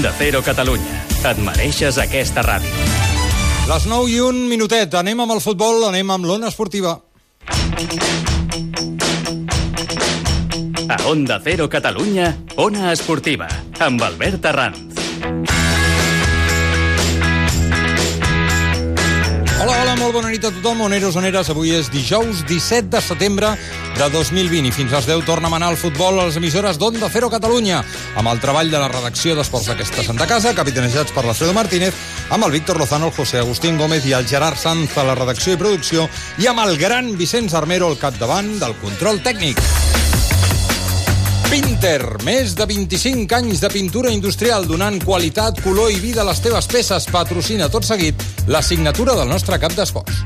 Onda Cero Catalunya. Et mereixes aquesta ràdio. Les 9:01. Anem amb el futbol, anem amb l'Ona Esportiva. A Onda Cero Catalunya, Ona Esportiva, amb Albert Arranz. Hola, molt bona nit a tothom, oneros, oneres. Avui és dijous 17 de setembre de 2020 i fins a les 10 torna a manar el futbol a les emissores d'Onda Cero Catalunya, amb el treball de la redacció d'Esports d'aquesta Santa Casa, capitanejats per l'Alfredo Martínez, amb el Víctor Lozano, el José Agustín Gómez i el Gerard Sanz a la redacció i producció, i amb el gran Vicenç Armero al capdavant del control tècnic. Pinter, més de 25 anys de pintura industrial donant qualitat, color i vida a les teves peces. Patrocina tot seguit la signatura del nostre cap d'esports.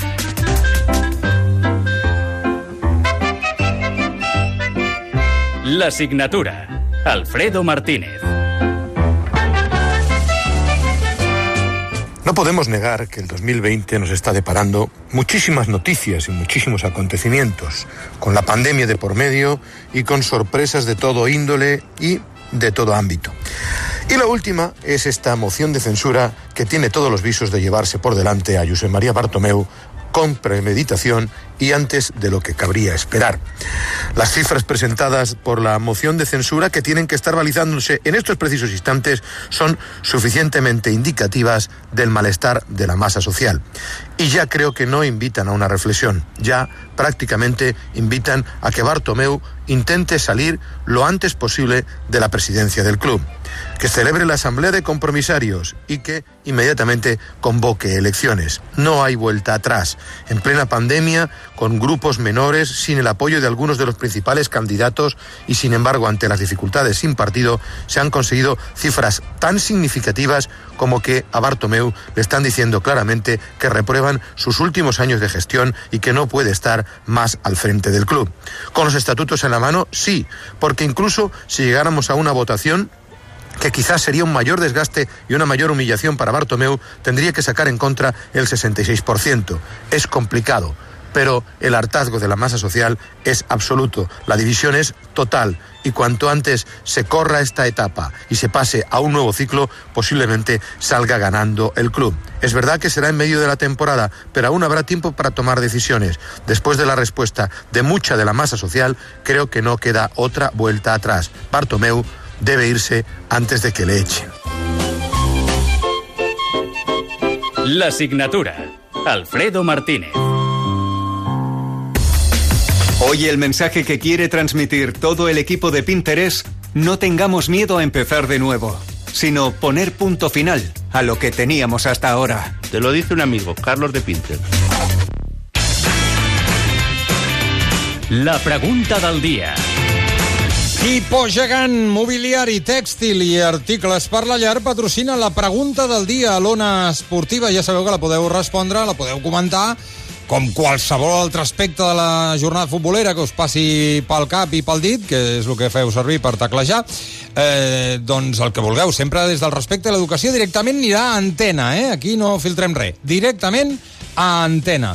La signatura. Alfredo Martínez. No podemos negar que el 2020 nos está deparando muchísimas noticias y muchísimos acontecimientos, con la pandemia de por medio y con sorpresas de todo índole y de todo ámbito. Y la última es esta moción de censura que tiene todos los visos de llevarse por delante a Josep María Bartomeu con premeditación y antes de lo que cabría esperar. Las cifras presentadas por la moción de censura, que tienen que estar balizándose en estos precisos instantes, son suficientemente indicativas del malestar de la masa social. Y ya creo que no invitan a una reflexión, ya prácticamente invitan a que Bartomeu intente salir lo antes posible de la presidencia del club, que celebre la asamblea de compromisarios y que inmediatamente convoque elecciones. No hay vuelta atrás. En plena pandemia, con grupos menores, sin el apoyo de algunos de los principales candidatos y, sin embargo, ante las dificultades sin partido, se han conseguido cifras tan significativas como que a Bartomeu le están diciendo claramente que reprueban sus últimos años de gestión y que no puede estar más al frente del club. Con los estatutos en la mano, sí, porque incluso si llegáramos a una votación que quizás sería un mayor desgaste y una mayor humillación para Bartomeu, tendría que sacar en contra el 66%. Es complicado, pero el hartazgo de la masa social es absoluto. La división es total y cuanto antes se corra esta etapa y se pase a un nuevo ciclo, posiblemente salga ganando el club. Es verdad que será en medio de la temporada, pero aún habrá tiempo para tomar decisiones. Después de la respuesta de mucha de la masa social, creo que no queda otra vuelta atrás. Bartomeu debe irse antes de que le echen. La signatura. Alfredo Martínez. Hoy el mensaje que quiere transmitir todo el equipo de Pinter es: no tengamos miedo a empezar de nuevo, sino poner punto final a lo que teníamos hasta ahora. Te lo dice un amigo, Carlos de Pinter. La pregunta del dia. Hipogegant, mobiliari, tèxtil i articles per la llar patrocina la pregunta del dia a l'Ona Esportiva. Ja sabeu que la podeu respondre, la podeu comentar, com qualsevol altre aspecte de la jornada futbolera que us passi pel cap i pel dit, que és el que feu servir per teclejar. Doncs el que vulgueu, sempre des del respecte a l'educació, directament anirà a antena, Aquí no filtrem res. Directament a antena.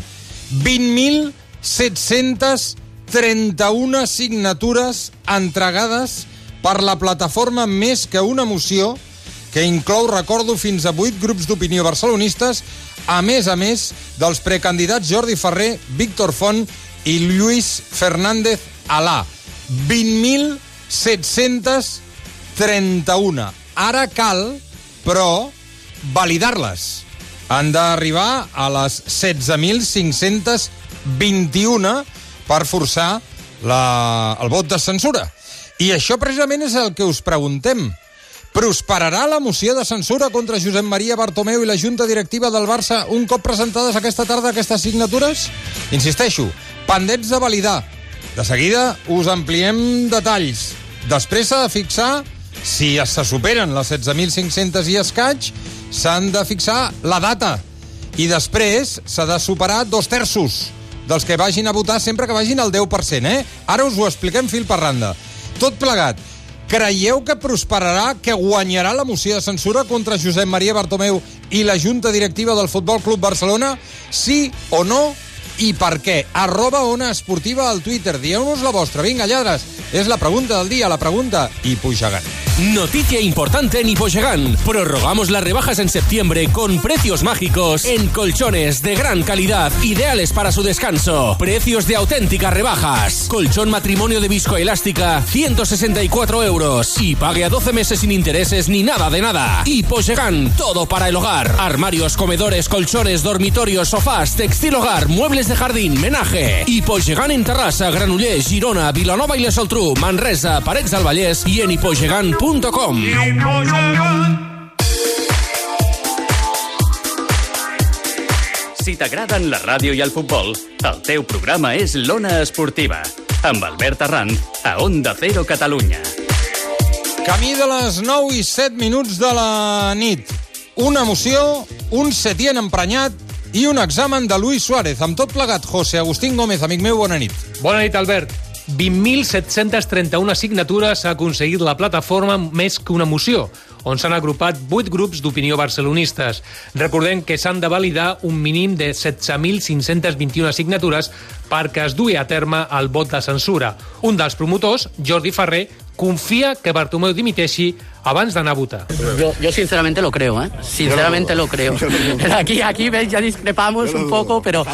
20.731 signatures entregades per la plataforma Més que una moció, que inclou, recordo, fins a 8 grups d'opinió barcelonistes, a més dels precandidats Jordi Ferrer, Víctor Font i Lluís Fernández Alà. 20.731. Ara cal, però, validar-les. Han d'arribar a les 16.521 per forçar el vot de censura. I això precisament és el que us preguntem. Prosperarà la moció de censura contra Josep María Bartomeu i la Junta Directiva del Barça un cop presentades aquesta tarda aquestes signatures? Insisteixo, pendents de validar. De seguida us ampliem detalls. Després s'ha de fixar, si se superen les 16.500 i escaig, s'han de fixar la data. I després s'ha de superar 2/3 dels que vagin a votar sempre que vagin al 10%, Ara us ho expliquem fil per randa. Tot plegat. Creieu que prosperarà, que guanyarà la moció de censura contra Josep María Bartomeu i la Junta Directiva del Futbol Club Barcelona? Sí o no? I per què? @Ona Esportiva al Twitter. Dieu-nos la vostra. Vinga, lladres. És la pregunta del dia, la pregunta Hipogegant. Noticia importante en Hipogegán. Prorrogamos las rebajas en septiembre con precios mágicos en colchones de gran calidad, ideales para su descanso. Precios de auténticas rebajas. Colchón matrimonio de viscoelástica, 164 euros. Y pague a 12 meses sin intereses ni nada de nada. Hipogegán, todo para el hogar. Armarios, comedores, colchones, dormitorios, sofás, textil hogar, muebles de jardín, menaje. Hipogegán en Terrassa, Granollers, Girona, Vilanova i la Geltrú, Manresa, Parets del Vallès i en hipogegán.com. Si t'agraden la ràdio i el futbol, el teu programa és l'Ona Esportiva, amb Albert Arrand, a Onda Cero Catalunya. Camí de les 9 i 7 minuts de la nit. Una emoció, un Setién emprenyat i un examen de Luis Suárez. Amb tot plegat, José Agustín Gómez, amic meu, bona nit. Bona nit, Albert. 20.731 signatures ha aconseguit la plataforma Més que una moció, on s'han agrupat 8 grups d'opinió barcelonistes. Recordem que s'han de validar un mínim de 16.521 signatures perquè es dugui a terme el vot de censura. Un dels promotors, Jordi Ferrer, confía que Bartomeu dimiteixi abans d'anar a votar. Yo sinceramente lo creo, ¿eh? Sinceramente lo creo. Aquí ves, ya discrepamos un poco, pero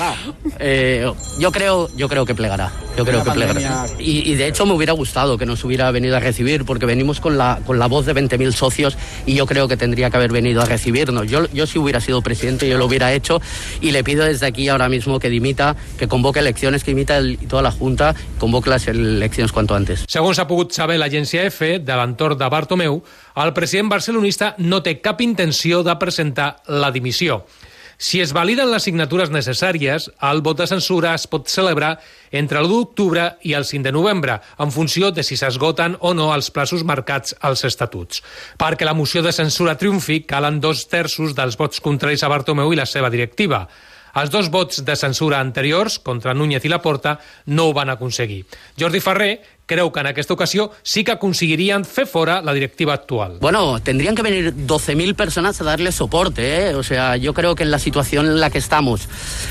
yo creo que plegará. Yo creo que plegará. Y de hecho me hubiera gustado que nos hubiera venido a recibir, porque venimos con la voz de 20.000 socios y yo creo que tendría que haber venido a recibirnos. Yo si hubiera sido presidente, yo lo hubiera hecho y le pido desde aquí ahora mismo que dimita, que convoque elecciones, que dimita toda la Junta, convoque las elecciones cuanto antes. Segons ha pogut saber l'agència EFE, de l'entorn de Bartomeu, el president barcelonista no té cap intenció de presentar la dimissió. Si es validen les signatures necessàries, el vot de censura es pot celebrar entre l'1 d'octubre i el 5 de novembre, en funció de si s'esgoten o no els plaços marcats als estatuts. Perquè la moció de censura triomfi, calen 2/3 dels vots contraris a Bartomeu i la seva directiva. Els 2 vots de censura anteriors, contra Núñez i Laporta, no ho van aconseguir. Jordi Ferrer creu que en aquesta ocasió sí que aconseguirien fer fora la directiva actual. Bueno, tendrían que venir 12.000 personas a darle soporte, ¿eh? O sea, yo creo que en la situación en la que estamos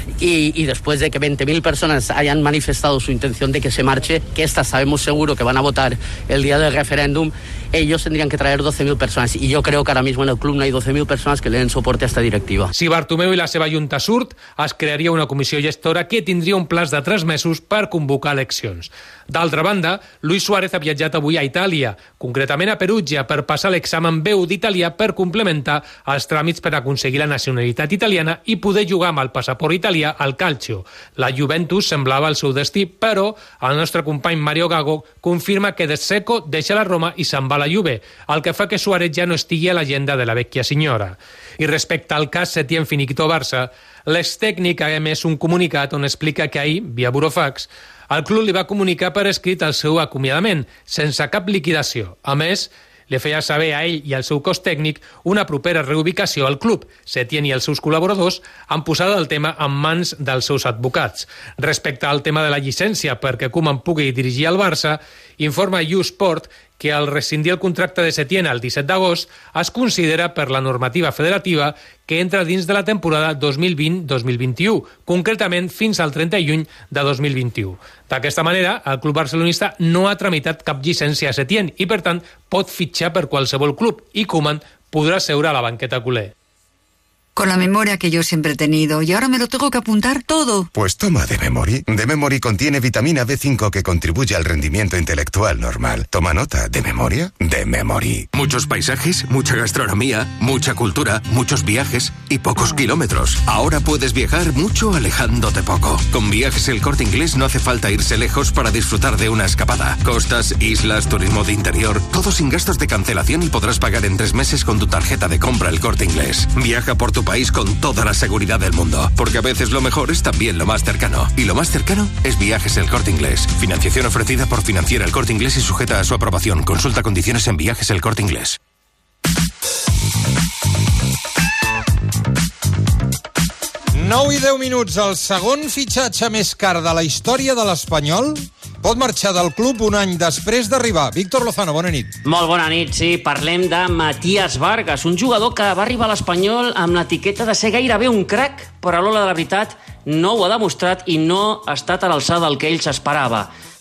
y después de que 20.000 personas hayan manifestado su intención de que se marche, que estas sabemos seguro que van a votar el día del referéndum, ellos tendrían que traer 12.000 personas. Y yo creo que ahora mismo en el club no hay 12.000 personas que le den soporte a esta directiva. Si Bartomeu i la seva junta surt, es crearia una comissió gestora que tindria un plaç de 3 mesos per convocar eleccions. D'altra banda, Luis Suárez ha viatjat avui a Itàlia, concretament a Perugia, per passar l'examen B1 d'italià per complementar els tràmits per aconseguir la nacionalitat italiana i poder jugar amb el passaport italià al calcio. La Juventus semblava el seu destí, però el nostre company Mario Gago confirma que De Seco deixa la Roma i se'n va a la Juve, el que fa que Suárez ja no estigui a l'agenda de la vecchia signora. I respecte al cas Setién Finiquito Barça, l'extècnic ha emès un comunicat on explica que ahir, via burofax, el club li va comunicar per escrit el seu acomiadament, sense cap liquidació. A més, li feia saber a ell i al seu cos tècnic una propera reubicació al club. Setién i els seus col·laboradors han posat el tema en mans dels seus advocats. Respecte al tema de la llicència perquè Koeman pugui dirigir el Barça, informa U-Sport que al rescindir el contracte de Setién el 17 d'agost es considera per la normativa federativa que entra dins de la temporada 2020-2021, concretament fins al 30 de juny de 2021. D'aquesta manera, el club barcelonista no ha tramitat cap llicència a Setién i, per tant, pot fitxar per qualsevol club i Koeman podrà seure a la banqueta culer. Con la memoria que yo siempre he tenido, y ahora me lo tengo que apuntar todo. Pues toma de Memory. De Memory contiene vitamina B5 que contribuye al rendimiento intelectual normal. Toma nota. ¿De memoria? De Memory. Muchos paisajes, mucha gastronomía, mucha cultura, muchos viajes y pocos kilómetros. Ahora puedes viajar mucho alejándote poco. Con Viajes El Corte Inglés no hace falta irse lejos para disfrutar de una escapada. Costas, islas, turismo de interior, todo sin gastos de cancelación y podrás pagar en 3 meses con tu tarjeta de compra El Corte Inglés. Viaja por tu país con toda la seguridad del mundo, porque a veces lo mejor es también lo más cercano, y lo más cercano es Viajes El Corte Inglés. Financiación ofrecida por Financiera El Corte Inglés y sujeta a su aprobación. Consulta condiciones en Viajes El Corte Inglés. Nou i 10 minuts. El segon fitxatge més car de la història de l'Espanyol pot marxar del club un any després d'arribar. Víctor Lozano, bona nit. Molt bona nit, sí. Parlem de Matías Vargas, un jugador que va arribar a l'Espanyol amb l'etiqueta de ser gairebé un crac, però a l'hora de la veritat no ho ha demostrat i no ha estat a l'alçada del que ell s'esperava.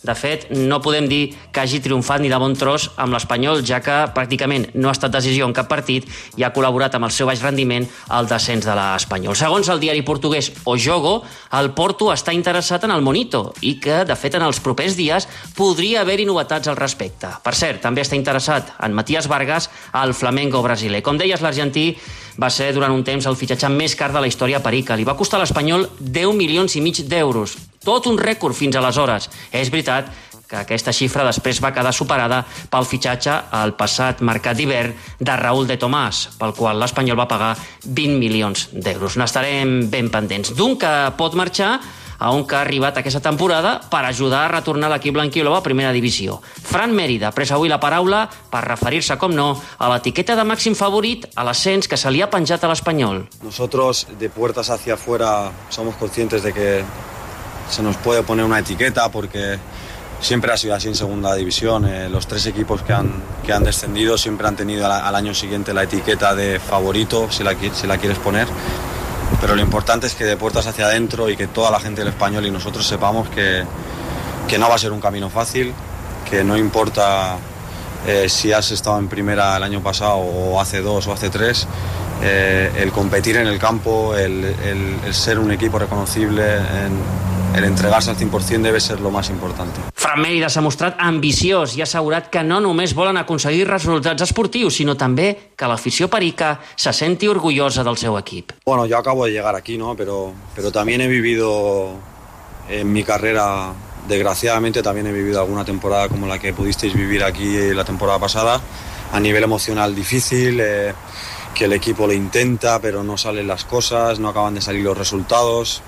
De fet, no podem dir que hagi triomfat ni de bon tros amb l'Espanyol, ja que pràcticament no ha estat decisió en cap partit i ha col·laborat amb el seu baix rendiment al descens de l'Espanyol. Segons el diari portuguès O Jogo, el Porto està interessat en el Monito i que, de fet, en els propers dies podria haver-hi novetats al respecte. Per cert, també està interessat en Matías Vargas al Flamengo brasiler. Com deies, l'argentí va ser durant un temps el fitxatge més car de la història per Ica. Li va costar a l'Espanyol 10,5 milions d'euros. Tot un rècord fins aleshores. És veritat que aquesta xifra després va quedar superada pel fitxatge al passat mercat d'hivern de Raúl de Tomàs, pel qual l'Espanyol va pagar 20 milions d'euros. N'estarem ben pendents. D'un que pot marxar a on que ha arribat aquesta temporada per ajudar a retornar l'equip blanquiblava a primera divisió. Fran Mérida ha pres avui la paraula per referir-se, com no, a l'etiqueta de màxim favorit a l'ascens que se li ha penjat a l'Espanyol. Nosotros, de puertas hacia afuera, somos conscientes de que se nos puede poner una etiqueta porque siempre ha sido así en segunda división. Los tres equipos que han descendido siempre han tenido al año siguiente la etiqueta de favorito, si la quieres poner. Pero lo importante es que de puertas hacia adentro y que toda la gente del Español y nosotros sepamos que no va a ser un camino fácil, que no importa si has estado en primera el año pasado o hace 2 o hace 3, el competir en el campo, el ser un equipo reconocible, el entregarse al 100% debe ser lo más importante. Fran Mérida s'ha mostrat ambiciós i ha assegurat que no només volen aconseguir resultats esportius, sinó també que l'afició perica se senti orgullosa del seu equip. Bueno, yo acabo de llegar aquí, ¿no? Pero también he vivido en mi carrera, desgraciadamente, también he vivido alguna temporada como la que pudisteis vivir aquí la temporada pasada, a nivel emocional difícil, que el equipo lo intenta, pero no salen las cosas, no acaban de salir los resultados.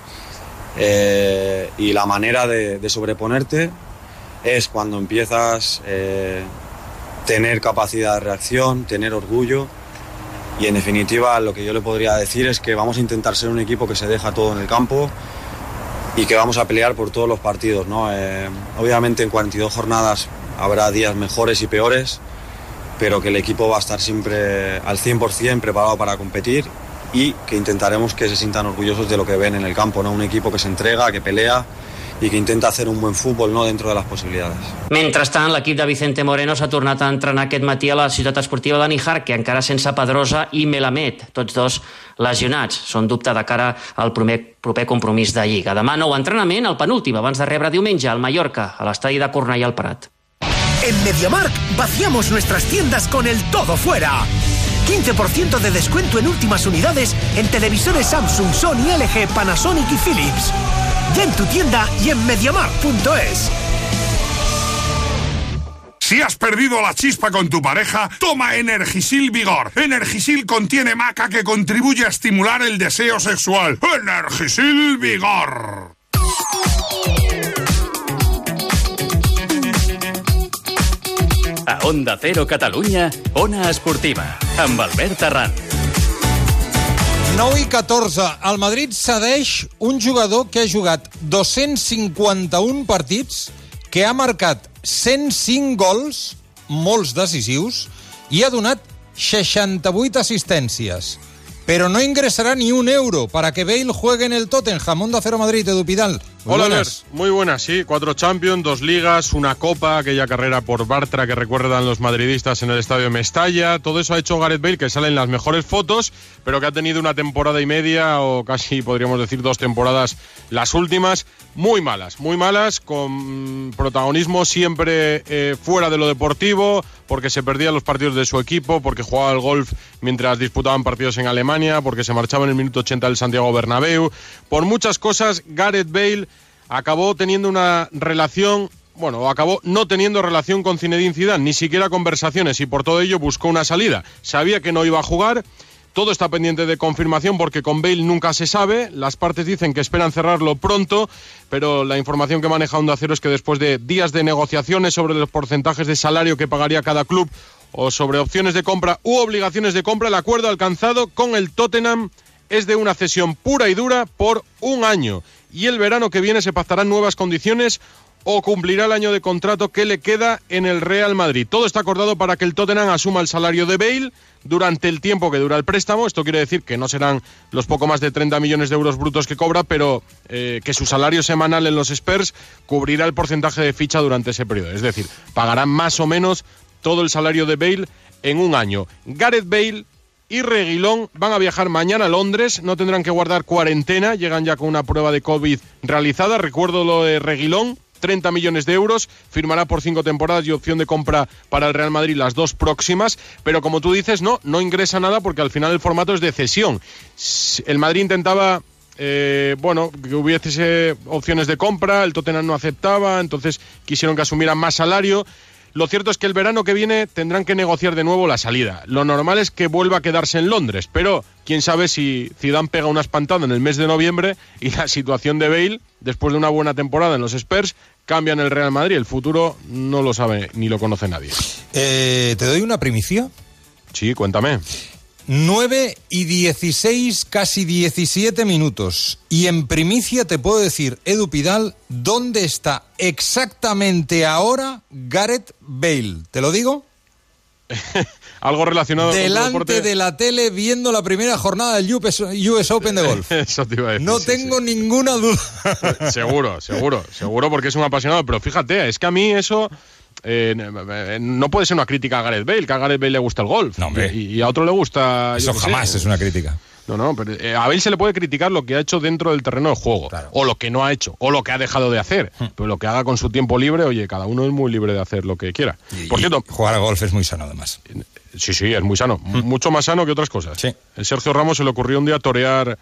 Y la manera de sobreponerte es cuando empiezas a tener capacidad de reacción, tener orgullo, y en definitiva lo que yo le podría decir es que vamos a intentar ser un equipo que se deja todo en el campo y que vamos a pelear por todos los partidos, ¿no? Obviamente en 42 jornadas habrá días mejores y peores, pero que el equipo va a estar siempre al 100% preparado para competir y que intentaremos que se sientan orgullosos de lo que ven en el campo, ¿no? Un equipo que se entrega, que pelea i que intenta hacer un buen fútbol, ¿no?, dentro de las posibilidades. Mentrestant, l'equip de Vicente Moreno s'ha tornat a entrenar aquest matí a la ciutat esportiva de Níjar, que encara sense Pedrosa i Melamed, tots dos lesionats. Són dubte de cara al proper compromís de Lliga. Demà nou entrenament, el penúltim, abans de rebre diumenge al Mallorca, a l'estadi de Cornellà al Prat. En MediaMarkt vaciamos nuestras tiendas con el todo fuera. 15% de descuento en últimas unidades en televisores Samsung, Sony, LG, Panasonic y Philips. Ya en tu tienda y en MediaMarkt.es. Si has perdido la chispa con tu pareja, toma Energisil Vigor. Energisil contiene maca que contribuye a estimular el deseo sexual. Energisil Vigor. A Onda Cero Catalunya, Ona Esportiva, amb Albert Arran. 9 i 14. El Madrid cedeix un jugador que ha jugat 251 partits, que ha marcat 105 gols, molts decisius, i ha donat 68 assistències. Pero no ingresará ni un euro para que Bale juegue en el Tottenham. Onda Cero Madrid, Edu Pidal. Hola, Albert. Muy buenas, sí. 4 Champions, 2 Ligas, una Copa, aquella carrera por Bartra que recuerdan los madridistas en el estadio de Mestalla. Todo eso ha hecho Gareth Bale, que sale en las mejores fotos, pero que ha tenido una temporada y media, o casi podríamos decir 2 temporadas, las últimas, muy malas, con protagonismo siempre fuera de lo deportivo, porque se perdían los partidos de su equipo, porque jugaba al golf mientras disputaban partidos en Alemania, porque se marchaba en el minuto 80 del Santiago Bernabéu. Por muchas cosas, Gareth Bale acabó teniendo una relación, acabó no teniendo relación con Zinedine Zidane, ni siquiera conversaciones, y por todo ello buscó una salida. Sabía que no iba a jugar. Todo está pendiente de confirmación porque con Bale nunca se sabe. Las partes dicen que esperan cerrarlo pronto, pero la información que maneja Onda Cero es que después de días de negociaciones sobre los porcentajes de salario que pagaría cada club o sobre opciones de compra u obligaciones de compra, el acuerdo alcanzado con el Tottenham es de una cesión pura y dura por un año. Y el verano que viene se pactarán nuevas condiciones o cumplirá el año de contrato que le queda en el Real Madrid. Todo está acordado para que el Tottenham asuma el salario de Bale durante el tiempo que dura el préstamo. Esto quiere decir que no serán los poco más de 30 millones de euros brutos que cobra, pero que su salario semanal en los Spurs cubrirá el porcentaje de ficha durante ese periodo. Es decir, pagarán más o menos todo el salario de Bale en un año. Gareth Bale y Reguilón van a viajar mañana a Londres, no tendrán que guardar cuarentena, llegan ya con una prueba de COVID realizada. Recuerdo lo de Reguilón, 30 millones de euros, firmará por 5 temporadas y opción de compra para el Real Madrid las 2 próximas, pero como tú dices, no ingresa nada porque al final el formato es de cesión. El Madrid intentaba que hubiese opciones de compra, el Tottenham no aceptaba, entonces quisieron que asumieran más salario. Lo cierto es que el verano que viene tendrán que negociar de nuevo la salida. Lo normal es que vuelva a quedarse en Londres, pero quién sabe si Zidane pega una espantada en el mes de noviembre y la situación de Bale, después de una buena temporada en los Spurs, cambia en el Real Madrid. El futuro no lo sabe ni lo conoce nadie. ¿Te doy una primicia? Sí, cuéntame. 9:16, casi 17 minutos. Y en primicia te puedo decir, Edu Pidal, ¿dónde está exactamente ahora Gareth Bale? ¿Te lo digo? Algo relacionado con el deporte. Delante de la tele viendo la primera jornada del US Open de golf. Eso te iba a decir. No tengo ninguna duda. Seguro, porque es un apasionado. Pero fíjate, es que a mí eso... no puede ser una crítica a Gareth Bale, que a Gareth Bale le gusta el golf. No, y a otro le gusta... Eso jamás es una crítica. No, pero a Bale se le puede criticar lo que ha hecho dentro del terreno de juego, claro, o lo que no ha hecho, o lo que ha dejado de hacer. Pero lo que haga con su tiempo libre, oye, cada uno es muy libre de hacer lo que quiera. Por cierto, jugar a golf es muy sano, además. Sí, es muy sano. Mucho más sano que otras cosas. Sí. El Sergio Ramos se le ocurrió un día torear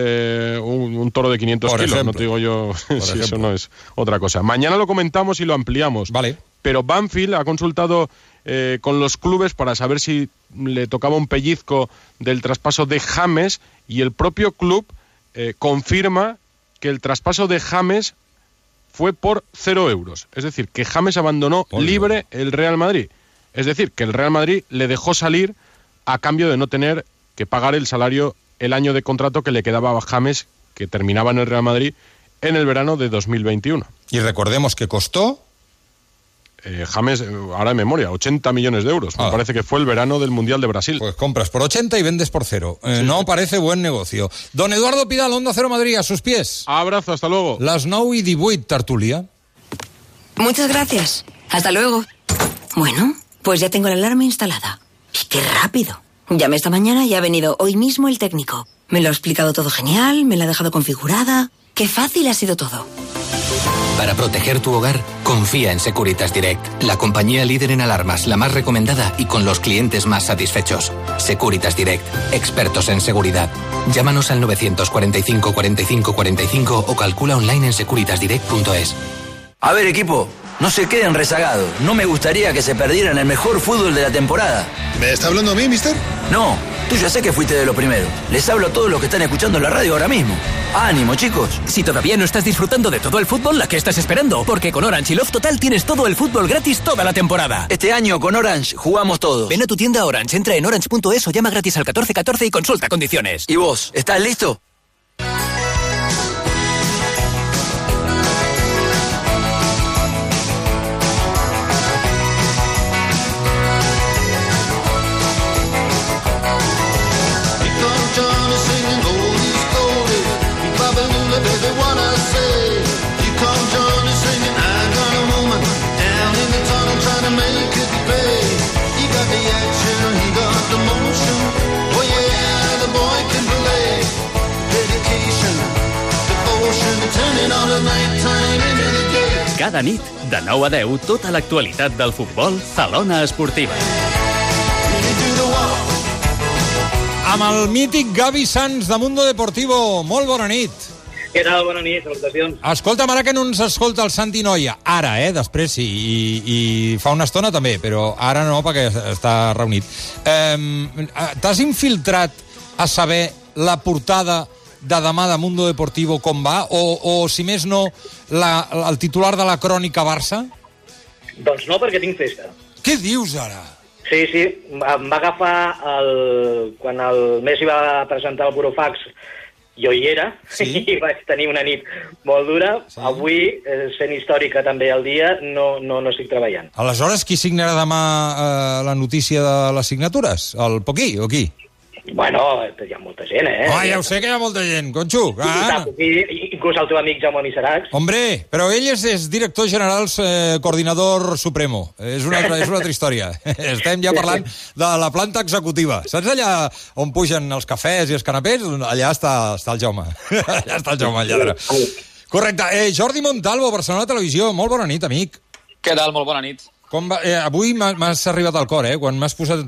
un toro de 500 kilos. Ejemplo. No te digo yo si eso no es otra cosa. Mañana lo comentamos y lo ampliamos. Vale. Pero Banfield ha consultado con los clubes para saber si le tocaba un pellizco del traspaso de James, y el propio club confirma que el traspaso de James fue por 0 euros. Es decir, que James abandonó libre el Real Madrid. Es decir, que el Real Madrid le dejó salir a cambio de no tener que pagar el salario, el año de contrato que le quedaba a James, que terminaba en el Real Madrid en el verano de 2021. Y recordemos que costó... James, ahora en memoria, 80 millones de euros. Me parece que fue el verano del Mundial de Brasil. Pues compras por 80 y vendes por 0. No parece buen negocio. Don Eduardo Pidal, Onda Cero Madrid, a sus pies. Abrazo, hasta luego. Las 9:18, tertulia. Muchas gracias. Hasta luego. Bueno, pues ya tengo la alarma instalada. ¡Y qué rápido! Llamé esta mañana y ha venido hoy mismo el técnico. Me lo ha explicado todo genial, me la ha dejado configurada. ¡Qué fácil ha sido todo! Para proteger tu hogar, confía en Securitas Direct, la compañía líder en alarmas, la más recomendada y con los clientes más satisfechos. Securitas Direct, expertos en seguridad. Llámanos al 945 45 45 o calcula online en securitasdirect.es. A ver, equipo, no se queden rezagados. No me gustaría que se perdieran el mejor fútbol de la temporada. ¿Me está hablando a mí, mister? No, tú ya sé que fuiste de lo primero. Les hablo a todos los que están escuchando la radio ahora mismo. ¡Ánimo, chicos! Si todavía no estás disfrutando de todo el fútbol, ¿a qué estás esperando? Porque con Orange y Love Total tienes todo el fútbol gratis toda la temporada. Este año con Orange jugamos todos. Ven a tu tienda Orange, entra en orange.es o llama gratis al 1414 y consulta condiciones. ¿Y vos, estás listo? Cada nit, de 9 a 10, tota l'actualitat del futbol a l'Ona Esportiva. Amb el mític Gavi Sanz de Mundo Deportivo. Molt bona nit. Què tal? Bona nit, salutacions. Escolta'm, ara que no ens escolta el Santi Noia, ara, després sí, i fa una estona també, però ara no, perquè està reunit. T'has infiltrat a saber la portada de demà de Mundo Deportivo com va? O si més no, el titular de la crònica Barça? Doncs no, perquè tinc festa. Què dius ara? Sí, em va agafar quan el Messi va presentar el burofax jo hi era, i vaig tenir una nit molt dura. Avui, sent històrica també el dia, no estic treballant. Aleshores, qui signarà demà la notícia de les signatures? El Poquí o qui? Bueno, hi ha molta gent, Ja ho sé que hi ha molta gent, Conxo. Inclús el teu amic Jaume Miseracs. Hombre, però ell és director general, coordinador supremo. És una altra història. Estem ja parlant de la planta executiva. Saps allà on pugen els cafès i els canapés? Allà està el Jaume. Allà està el Jaume, el lladre. Correcte. Jordi Montalvo, Barcelona Televisió. Molt bona nit, amic. Què tal? Molt bona nit. Avui m'has arribat al cor, quan m'has posat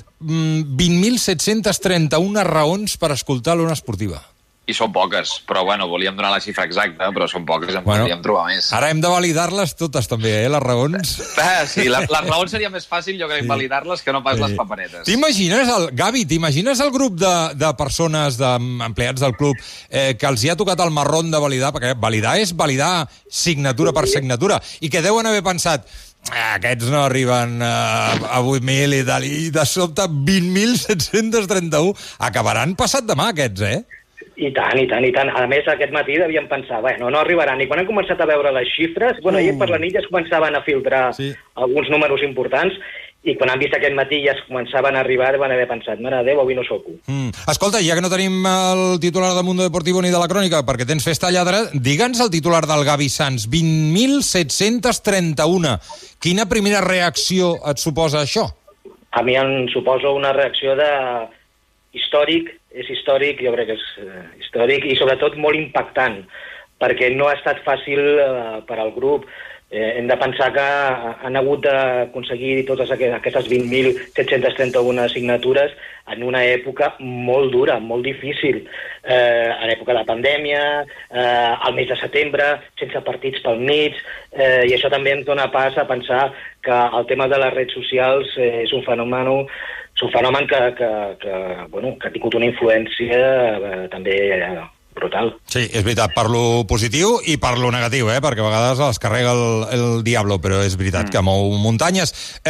20.731 raons per escoltar l'Ona Esportiva. I són poques, però bueno, volíem donar la xifra exacta, però són poques, podríem trobar més. Ara hem de validar-les totes també, les raons. Sí, les raons seria més fàcil, jo crec, validar-les que no pas les paperetes. Gavi, t'imagines el grup de persones, d'empleats del club, que els hi ha tocat el marrón de validar, perquè validar és validar signatura per signatura, i que deuen haver pensat... Aquests no arriben a 8.000 i tal, i de sobte 20.731 acabaran passat demà, aquests, I tant. A més, aquest matí devíem pensar, no arribaran. I quan hem començat a veure les xifres, ahir per la nit ja es començaven a filtrar alguns números importants, i quan han vist aquest matí ja es començaven a arribar, van haver pensat, mare de Déu, avui no sóc. Escolta, ja que no tenim el titular de Mundo Deportivo ni de la Crònica, perquè tens festa lladre, digue'ns el titular del Gavi Sans, 20.731. Quina primera reacció et suposa això? A mi em suposa una reacció històric, és històric, jo crec que és històric, i sobretot molt impactant, perquè no ha estat fàcil per al grup. Hem de pensar que han hagut d'aconseguir totes aquestes 20.731 signatures en una època molt dura, molt difícil, en època de pandèmia, al mes de setembre, sense partits pel mig, i això també ens dona pas a pensar que el tema de les redes socials és un fenomen que ha tingut una influència també brutal. Sí, és veritat, per lo positiu i per lo negatiu, perquè a vegades els carrega el diablo, però és veritat que mou muntanyes.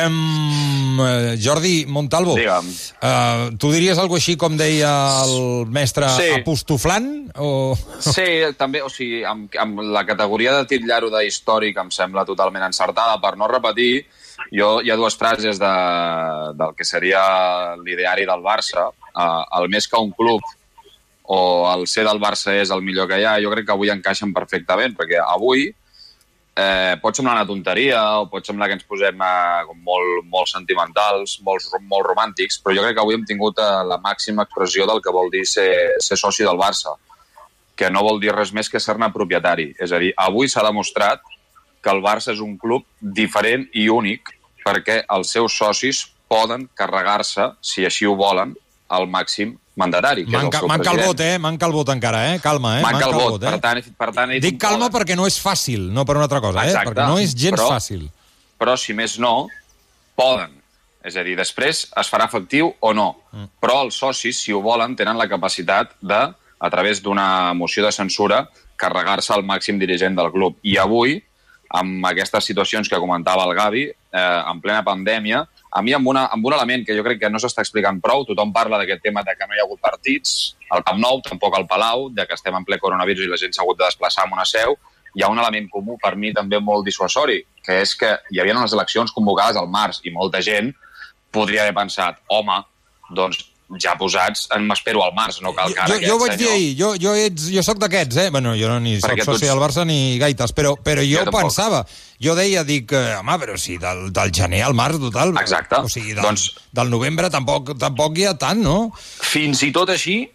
Jordi Montalvo, tu diries alguna així com deia el mestre apostoflant? Sí, també, o sigui, amb la categoria de titllar-ho d'històric em sembla totalment encertada. Per no repetir, hi ha dues frases del que seria l'ideari del Barça. El més que un club o el ser del Barça és el millor que hi ha, jo crec que avui encaixen perfectament, perquè avui pot semblar una tonteria o pot semblar que ens posem molt sentimentals, molt romàntics, però jo crec que avui hem tingut la màxima expressió del que vol dir ser soci del Barça, que no vol dir res més que ser-ne propietari. És a dir, avui s'ha demostrat que el Barça és un club diferent i únic perquè els seus socis poden carregar-se, si així ho volen, al màxim mandatari, que és el seu president. Manca el vot encara, calma, manca el vot. Per tant, dic calma perquè no és fàcil, no per una altra cosa, perquè no és gens fàcil. Però, si més no, poden. És a dir, després es farà efectiu o no. Però els socis, si ho volen, tenen la capacitat de, a través d'una moció de censura, carregar-se al màxim dirigent del club. I avui, amb aquestes situacions que comentava el Gavi, en plena pandèmia, a mi amb un element que jo crec que no s'està explicant prou, tothom parla d'aquest tema de que no hi ha hagut partits, al Camp Nou, tampoc al Palau, de que estem en ple coronavirus i la gent s'ha hagut de desplaçar en una seu, hi ha un element comú per mi també molt dissuasori, que és que hi havia unes eleccions convocades al març i molta gent podria haver pensat, home, doncs ja posats, m'espero al març, no cal que ara jo vaig dir ahir, jo soc d'aquests, Bueno, jo no ni soc soci del Barça ni gaites, però jo pensava, jo deia, home, però si del gener al març, total. Exacte. O sigui, del novembre tampoc hi ha tant, no? Fins i tot així,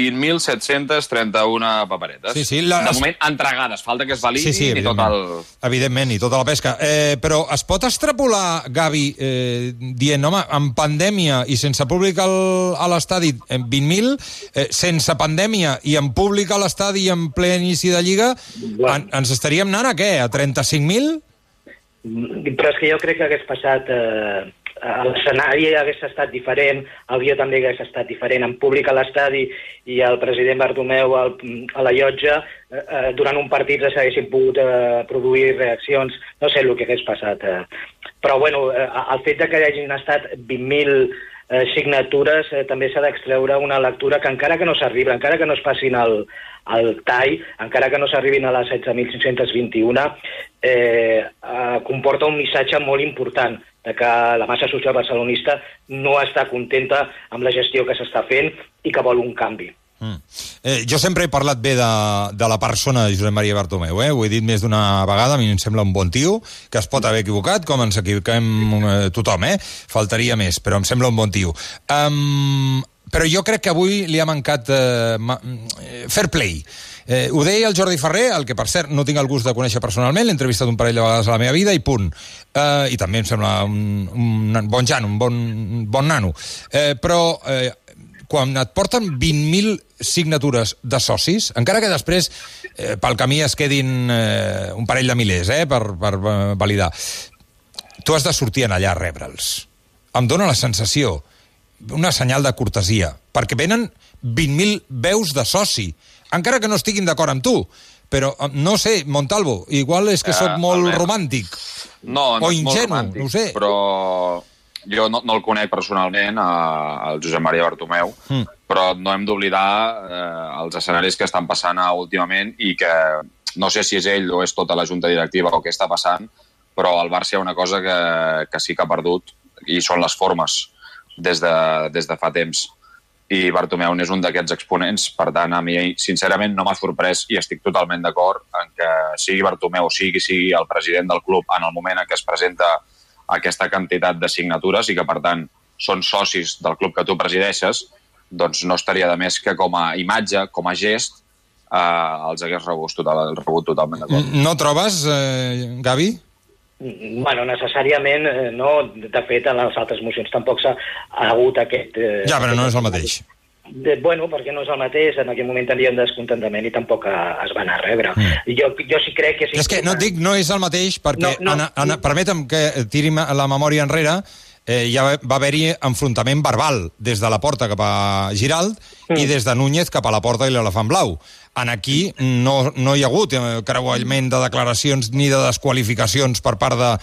20.731 paperetes. Sí, de moment, entregades. Falta que es validi i tot el... Evidentment, i tota la pesca. Però es pot extrapolar, Gavi, dient, home, en pandèmia i sense públic a l'estadi, 20.000, sense pandèmia i en públic a l'estadi i en ple inici de Lliga, ens estaríem anant a què? A 35.000? Però és que jo crec que hagués passat... l'escenari hagués estat diferent, el guió també hagués estat diferent, en públic a l'estadi i el president Bartomeu a la llotja, durant un partit s'haguessin pogut produir reaccions, no sé el que hagués passat. Però bueno, el fet de que hagin estat 20.000 signatures també s'ha d'extreure una lectura que encara que no s'arribi, encara que no es passin al tall, encara que no s'arribin a les 16.521, comporta un missatge molt important de que la massa social barcelonista no està contenta amb la gestió que s'està fent i que vol un canvi. Jo sempre he parlat bé de la persona de Josep Maria Bartomeu, ho he dit més d'una vegada, a mi em sembla un bon tio, que es pot haver equivocat, com ens equivoquem tothom, faltaria més, però em sembla un bon tio. Però jo crec que avui li ha mancat fair play. Ho deia el Jordi Ferrer, el que per cert no tinc el gust de conèixer personalment, l'he entrevistat un parell de vegades a la meva vida i punt. I també em sembla un bon jan, un bon nano. Però quan et porten 20.000 signatures de socis, encara que després pel camí es quedin un parell de milers per validar, tu has de sortir allà a rebre'ls. Em dóna la sensació, una senyal de cortesia, perquè venen 20.000 veus de soci, encara que no estiguin d'acord amb tu. Però, no sé, Montalvo, igual és que sóc molt romàntic. No o és ingenu, molt romàntic, no ho sé. Però jo no el conec personalment, el Josep Maria Bartomeu, però no hem d'oblidar els escenaris que estan passant últimament i que no sé si és ell o és tota la junta directiva o què està passant, però al Barça hi ha una cosa que sí que ha perdut i són les formes des de fa temps. I Bartomeu és un d'aquests exponents, per tant, a mi, sincerament, no m'ha sorprès i estic totalment d'acord en que sigui Bartomeu o sigui el president del club en el moment en què es presenta aquesta quantitat de signatures i que, per tant, són socis del club que tu presideixes, doncs no estaria de més que com a imatge, com a gest, els hagués rebut totalment d'acord. No trobes, Gavi? Bueno, necessàriament no. De fet, en les altres mocions tampoc s'ha hagut aquest... Ja, però no és el mateix. Bueno, perquè no és el mateix, en aquell moment tenien descontentament i tampoc es van a rebre. Jo sí crec que... És que no et dic no és el mateix perquè, permetem que tiri la memòria enrere, ja va haver-hi enfrontament verbal des de la porta cap a Giralt i des de Núñez cap a la porta i l'Elefant Blau. Aquí no hi ha hagut creuament de declaracions ni de desqualificacions per part de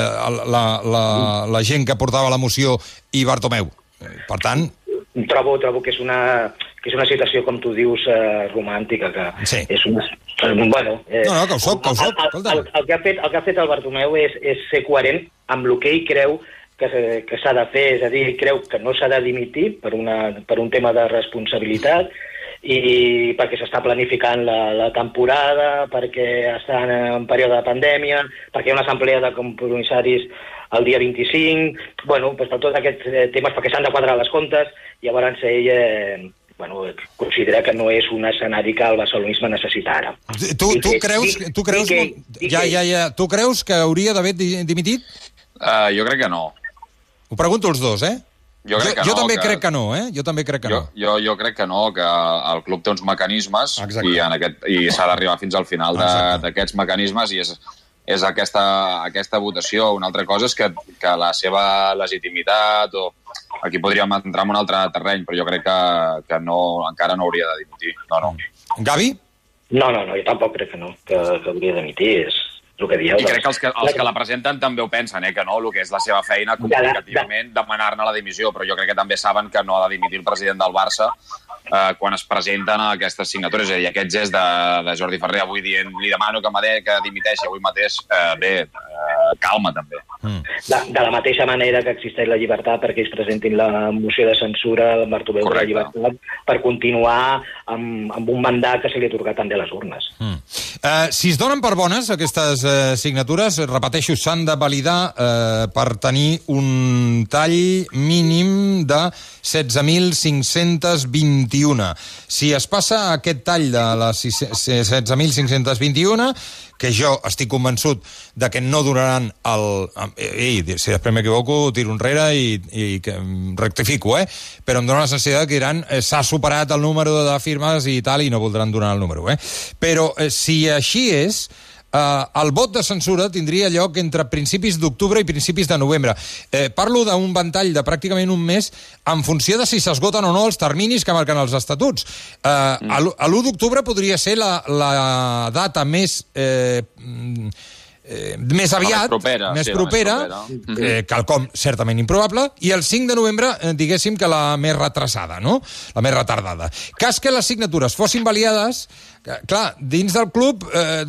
la gent que portava la moció i Bartomeu. Per tant... Trobo que és una situació, com tu dius, romàntica, que és una... Bueno, no, que ho soc. El que ha fet el Bartomeu és ser coherent amb el que ell creu que s'ha de fer, és a dir, creu que no s'ha de dimitir per un tema de responsabilitat i perquè s'està planificant la temporada, perquè està en període de pandèmia, perquè hi ha una assemblea de compromissaris el dia 25, bueno, per tots aquests temes, perquè s'han de quadrar les comptes, llavors ell considera que no és un escenari que el barcelonisme necessita ara. Tu creus que hauria d'haver dimitit? Jo crec que no. Ho pregunto als dos, Jo també crec que no, Jo també crec que no. Jo crec que no, que el club té uns mecanismes i s'ha d'arribar fins al final d'aquests mecanismes i és aquesta votació. Una altra cosa és que la seva legitimitat o aquí podríem entrar en un altre terreny, però jo crec que encara no hauria de dimitir. No. Gavi? No, jo tampoc crec que no, que hauria de dimitir, és el que dieu. I crec que els que la presenten també ho pensen, que no, el que és la seva feina comunicativament demanar-ne la dimissió, però jo crec que també saben que no ha de dimitir el president del Barça quan es presenten aquestes signatures. És a dir, aquest gest de Jordi Ferrer avui dient li demano que dimiteixi avui mateix, calma també. De la mateixa manera que existeix la llibertat perquè ells presentin la moció de censura al Bartomeu de la llibertat per continuar amb un mandat que se li ha atorgat també a les urnes. Si es donen per bones aquestes signatures, repeteixo, s'han de validar per tenir un tall mínim de 16.521. Si es passa aquest tall de les 16.521, que jo estic convençut de que no duraran si després m'equivoco, tiro enrere i rectifico, però em dóna la sensació que diran s'ha superat el número de firmes i tal, i no voldran donar el número, Però si així és, el vot de censura tindria lloc entre principis d'octubre i principis de novembre. Parlo d'un ventall de pràcticament un mes en funció de si s'esgoten o no els terminis que marquen els estatuts. L'1 d'octubre podria ser la data més més aviat, més propera, quelcom certament improbable, i el 5 de novembre, diguéssim que la més retrasada, no? La més retardada. Cas que les signatures fossin validades, clar, dins del club,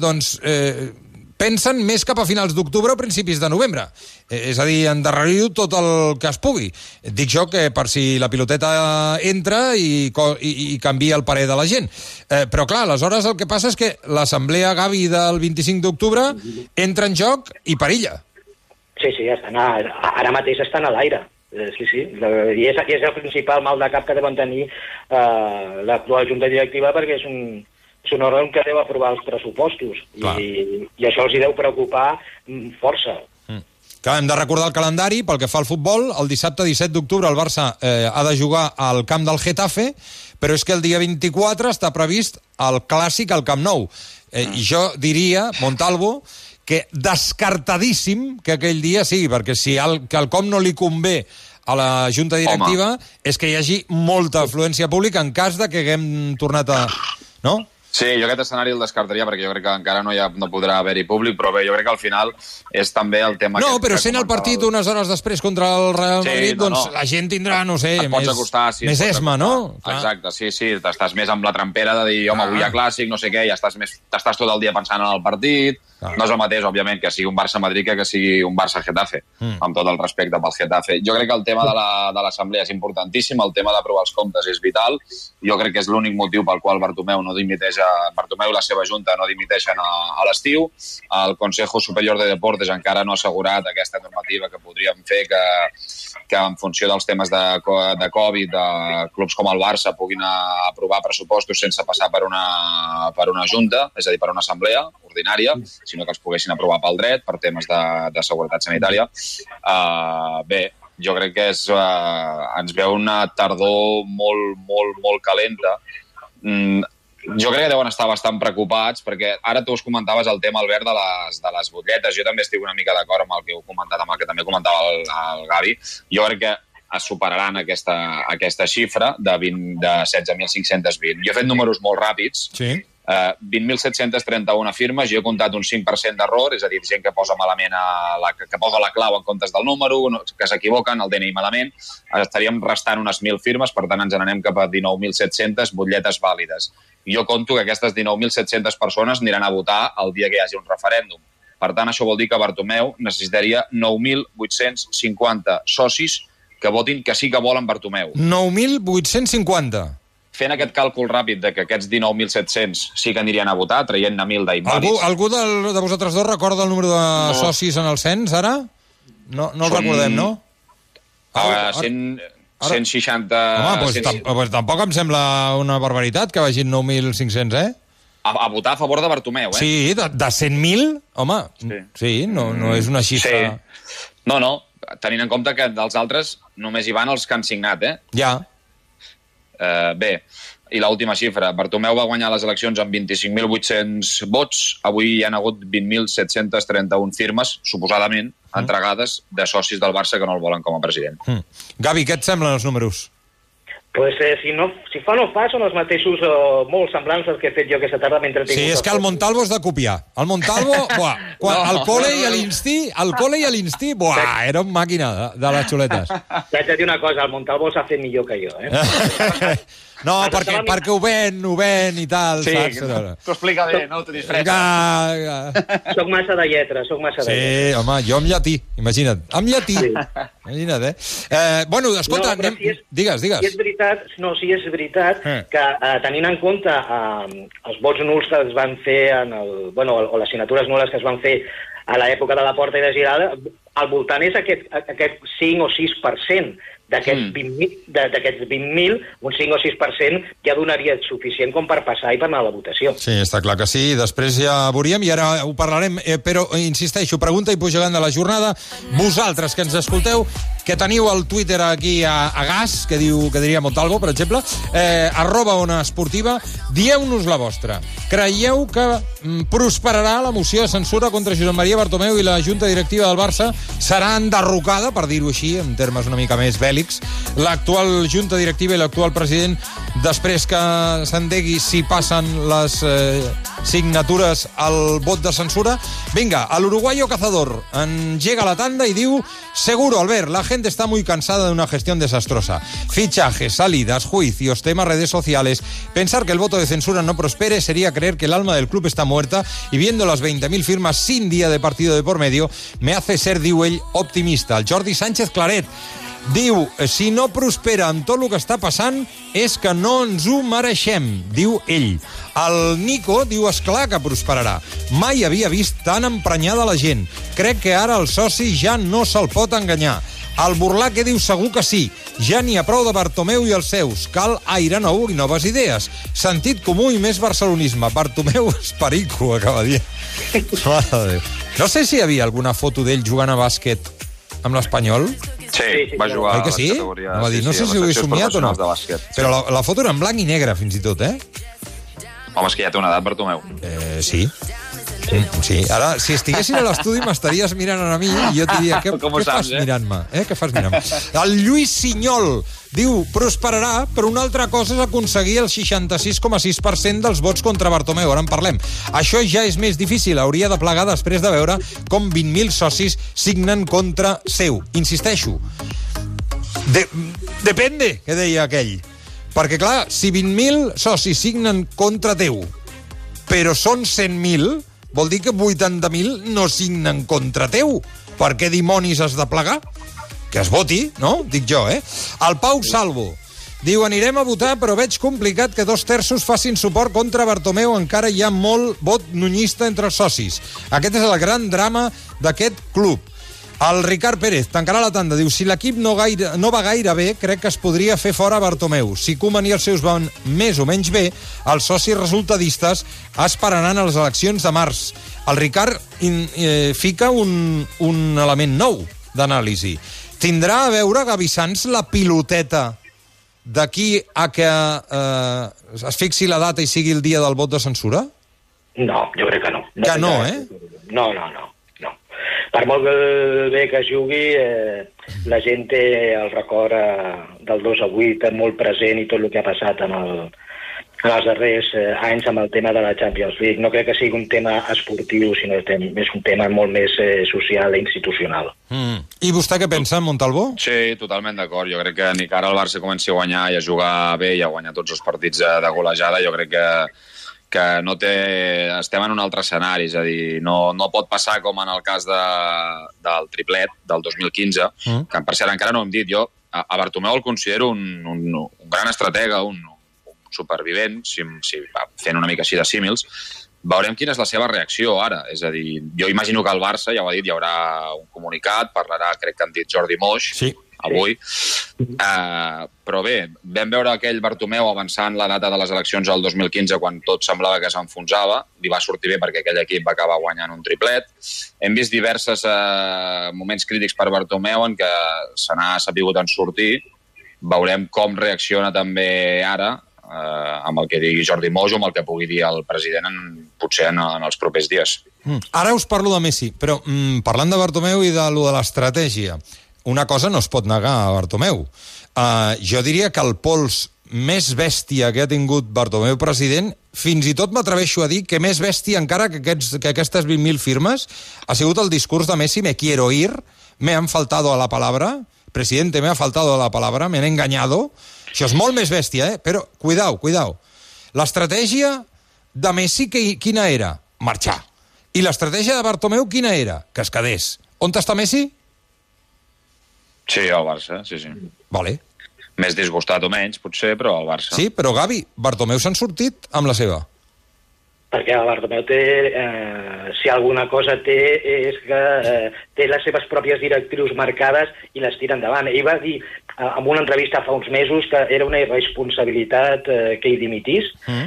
pensen més cap a finals d'octubre o principis de novembre. És a dir, endarrerir-ho tot el que es pugui. Dic jo que per si la piloteta entra i canvia el parer de la gent. Però clar, aleshores el que passa és que l'assemblea Gavi del 25 d'octubre entra en joc i perilla. Sí, ara mateix estan a l'aire. Sí. I és el principal mal de cap que deuen tenir l'actual junta directiva, perquè és un òrgan que deu aprovar els pressupostos i això els hi deu preocupar força. Clar, hem de recordar el calendari pel que fa al futbol. El dissabte 17 d'octubre el Barça ha de jugar al camp del Getafe, però és que el dia 24 està previst el clàssic al Camp Nou. I jo diria, Montalvo, que descartadíssim que aquell dia sigui, perquè si quelcom no li convé a la junta directiva és que hi hagi molta afluència pública en cas de que haguem tornat a... No? Sí, jo aquest escenari el descartaria perquè jo crec que encara no podrà haver-hi públic, però bé, jo crec que al final és també el tema... No, però sent el partit unes hores després contra el Real Madrid, doncs la gent tindrà, no sé, més esma, no? Exacte, sí, estàs més amb la trampera de dir, home, avui hi ha clàssic, no sé què, i estàs tot el dia pensant en el partit. No és el mateix, òbviament, que sigui un Barça-Madrid que sigui un Barça-Getafe, amb tot el respecte pel Getafe. Jo crec que el tema de l'assemblea és importantíssim, el tema d'aprovar els comptes és vital. Jo crec que és l'únic motiu pel qual Bartomeu i la seva junta no dimiteixen a l'estiu. El Consejo Superior de Deportes encara no ha assegurat aquesta normativa que podríem fer que en funció dels temes de Covid, clubs com el Barça puguin aprovar pressupostos sense passar per una junta, és a dir, per una assemblea ordinària, sinó que els poguessin aprovar pel dret, per temes de seguretat sanitària. Bé, jo crec que ens veu una tardor molt calenta. Jo crec que deuen estar bastant preocupats, perquè ara tu us comentaves el tema, Albert, de les butlletes. Jo també estic una mica d'acord amb el que heu comentat, amb el que també comentava el Gavi. Jo crec que es superaran aquesta xifra de 16.520. Jo he fet números molt ràpids. Sí. 20.731 firmes, jo he comptat un 5% d'error, és a dir, gent que posa malament que posa la clau en comptes del número, que s'equivoquen, el DNI malament. Estaríem restant unes 1.000 firmes, per tant ens n'anem cap a 19.700 butlletes vàlides. Jo conto que aquestes 19.700 persones aniran a votar el dia que hi hagi un referèndum. Per tant, això vol dir que Bartomeu necessitaria 9.850 socis que votin que sí que volen Bartomeu. 9.850? Fent aquest càlcul ràpid de que aquests 19.700 sí que anirien a votar, traient-ne 1.000 d'invàlids. Algú de vosaltres dos recorda el número de socis en el cens, ara? No el recordem, no? 160... Home, doncs tampoc em sembla una barbaritat que vagin 9.500, eh? A votar a favor de Bartomeu, eh? Sí, de 100.000? Home, sí, no és una xifra... No, tenint en compte que dels altres només hi van els que han signat, eh? Ja. Bé, i l'última xifra. Bartomeu va guanyar les eleccions amb 25.800 vots. Avui hi ha hagut 20.731 firmes, suposadament, entregades de socis del Barça que no el volen com a president. Gavi, què et semblen els números? Pues si fa no fa, són els mateixos molt semblants als que he fet jo aquesta tarda mentre tinc... Sí, és que el Montalvo és de copiar. El Montalvo, el col·le i l'Insti, era una màquina de les xuletes. T'haig de dir una cosa, el Montalvo s'ha fet millor que jo, eh? No, perquè ho ven i tal, saps? T'ho explica bé, no? T'ho disfressa. Soc massa de lletra, Sí, home, jo amb llatí, imagina't. Amb llatí. Imagina't, Bueno, escolta, digues. Si és veritat que tenint en compte els vots nuls que es van fer o les signatures nul·les que es van fer a l'època de la Porta i de Girada, al voltant és aquest 5 o 6%. D'aquests 20.000, un 5 o 6% ja donaria suficient com per passar i per anar a la votació. Sí, està clar que sí. Després ja veuríem i ara ho parlarem. Però, insisteixo, pregunta i pujant de la jornada. Vosaltres que ens escolteu, que teniu el Twitter aquí a gas, que diria Montalvo, per exemple, @Ona Esportiva, dieu-nos la vostra. Creieu que prosperarà la moció de censura contra Josep Maria Bartomeu i la Junta Directiva del Barça? Serà enderrocada, per dir-ho així, en termes una mica més bèl·lics, l'actual Junta Directiva i l'actual president després que s'endegui si passen les signatures al vot de censura. Venga, al uruguayo cazador llega la tanda y diu: seguro, Albert, la gente está muy cansada de una gestión desastrosa. Fichajes, salidas, juicios, temas redes sociales. Pensar que el voto de censura no prospere sería creer que el alma del club está muerta, y viendo las 20.000 firmas sin día de partido de por medio me hace ser, diu ell, optimista. El Jordi Sánchez Claret diu: si no prospera amb tot el que està passant és que no ens ho mereixem, diu ell. El Nico diu: esclar que prosperarà. Mai havia vist tan emprenyada la gent. Crec que ara el soci ja no se'l pot enganyar. El Burlaque diu: segur que sí. Ja n'hi ha prou de Bartomeu i els seus. Cal aire nou i noves idees. Sentit comú i més barcelonisme. Bartomeu és perico, acaba dient. No sé si hi havia alguna foto d'ell jugant a bàsquet amb l'Espanyol. Sí, va jugar a les categories. No, va dir, no sé si ho he somiat o no. Però la foto era en blanc i negre, fins i tot, eh? Home, és que ja té una edat, Bartomeu. Sí. Sí, ara, si estiguessin a l'estudi m'estaries mirant a mi i jo et diria, què fas mirant-me? Què fas mirant-me? El Lluís Sinyol diu: prosperarà, però una altra cosa és aconseguir el 66,6% dels vots contra Bartomeu. Ara en parlem. Això ja és més difícil. Hauria de plegar després de veure com 20.000 socis signen contra seu. Insisteixo. Depende, que deia aquell. Perquè, clar, si 20.000 socis signen contra teu, però són 100.000, vol dir que 80.000 no signen contra teu. Per què dimonis has de plegar? Que es voti, no? Dic jo, eh? El Pau Salvo diu: anirem a votar, però veig complicat que 2/3 facin suport contra Bartomeu. Encara hi ha molt vot nunyista entre els socis. Aquest és el gran drama d'aquest club. El Ricard Pérez tancarà la tanda. Diu: si l'equip no va gaire bé, crec que es podria fer fora Bartomeu. Si Koeman i els seus van més o menys bé, els socis resultadistes esperaran a les eleccions de març. El Ricard fica un element nou d'anàlisi. Tindrà a veure, Gavi Sans, la piloteta d'aquí a que es fixi la data i sigui el dia del vot de censura? No, jo crec que no. Que no, eh? No. Per molt bé que jugui, la gent té el record del 2-8 molt present i tot el que ha passat en els darrers anys amb el tema de la Champions League. No crec que sigui un tema esportiu, sinó que és un tema molt més social i institucional. I vostè què pensa, Montalbó? Sí, totalment d'acord. Jo crec que ni que ara el Barça comenci a guanyar i a jugar bé i a guanyar tots els partits de golejada, jo crec que no estem en un altre escenari, és a dir, no pot passar com en el cas del triplet del 2015, que per cert encara no hem dit. Jo a Bartomeu el considero un gran estratega, un supervivent, fent una mica així de símils. Veurem quina és la seva reacció ara. És a dir, jo imagino que el Barça, ja ho ha dit, hi haurà un comunicat, parlarà, crec que han dit Jordi Moix, avui. Però bé, vam veure aquell Bartomeu avançant la data de les eleccions del 2015 quan tot semblava que s'enfonsava. Li va sortir bé perquè aquell equip va acabar guanyant un triplet. Hem vist diversos moments crítics per Bartomeu en què se n'ha sapigut en sortir. Veurem com reacciona també ara amb el que digui Jordi Moix o amb el que pugui dir el president potser en els propers dies. Ara us parlo de Messi, però parlant de Bartomeu i de l'estratègia, una cosa no es pot negar a Bartomeu. Jo diria que el pols més bèstia que ha tingut Bartomeu president, fins i tot m'atreveixo a dir que més bèstia encara que aquestes 20.000 firmes ha sigut el discurs de Messi: me quiero ir, me han faltado a la palabra, presidente, me ha faltado a la palabra, me han engañado. Això és molt més bèstia, però cuidao. L'estratègia de Messi quina era? Marxar. I l'estratègia de Bartomeu quina era? Que es quedés. On està Messi? Sí, al Barça, sí. Vale. Més disgustat o menys, potser, però al Barça. Sí, però Gavi, Bartomeu s'han sortit amb la seva. Perquè el Bartomeu té, si alguna cosa té, és que té les seves pròpies directrius marcades i les tira endavant. Ell va dir en una entrevista fa uns mesos que era una irresponsabilitat que ell dimitís.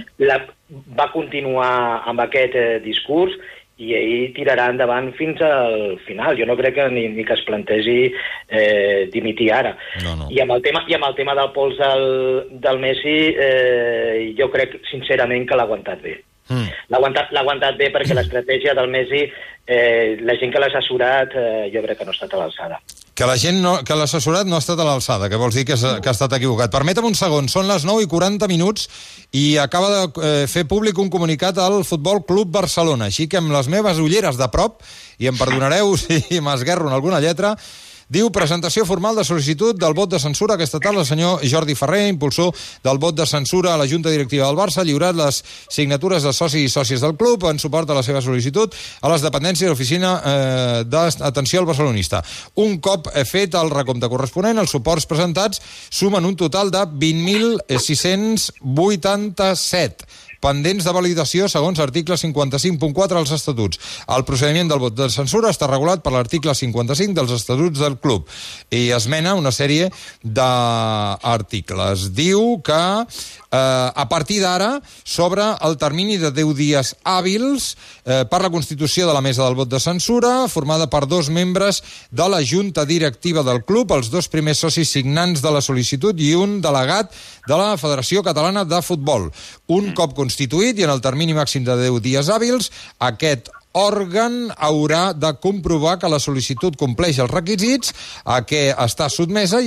Va continuar amb aquest discurs i ell tirarà endavant fins al final. Jo no crec que ni que es plantegi dimitir ara. No. I amb el tema del pols del Messi, jo crec sincerament que l'ha aguantat bé. L'ha aguantat bé perquè l'estratègia del Messi, la gent que l'ha assessorat, jo crec que no ha estat a l'alçada. Que la gent que l'assessorat no ha estat a l'alçada, que vols dir que ha estat equivocat. Permetem un segon, són les 9:40 i acaba de fer públic un comunicat al Futbol Club Barcelona, així que amb les meves ulleres de prop, i em perdonareu si m'esguerro en alguna lletra, diu presentació formal de sol·licitud del vot de censura aquesta tarda el senyor Jordi Ferrer, impulsor del vot de censura a la Junta Directiva del Barça, ha lliurat les signatures de socis i sòcies del club en suport a la seva sol·licitud a les dependències de l'oficina d'atenció al barcelonista. Un cop fet el recompte corresponent, els suports presentats sumen un total de 20.687 pendents de validació segons l'article 55.4 dels Estatuts. El procediment del vot de censura està regulat per l'article 55 dels Estatuts del club i esmena una sèrie d'articles. Diu que a partir d'ara s'obre el termini de 10 dies hàbils per la constitució de la mesa del vot de censura, formada per 2 membres de la junta directiva del club, els 2 primers socis signants de la sol·licitud i un delegat de la Federació Catalana de Futbol. Un cop constituït i en el termini màxim de 10 dies hàbils, aquest òrgan haurà de comprovar que la sol·licitud compleix els requisits a què està sotmesa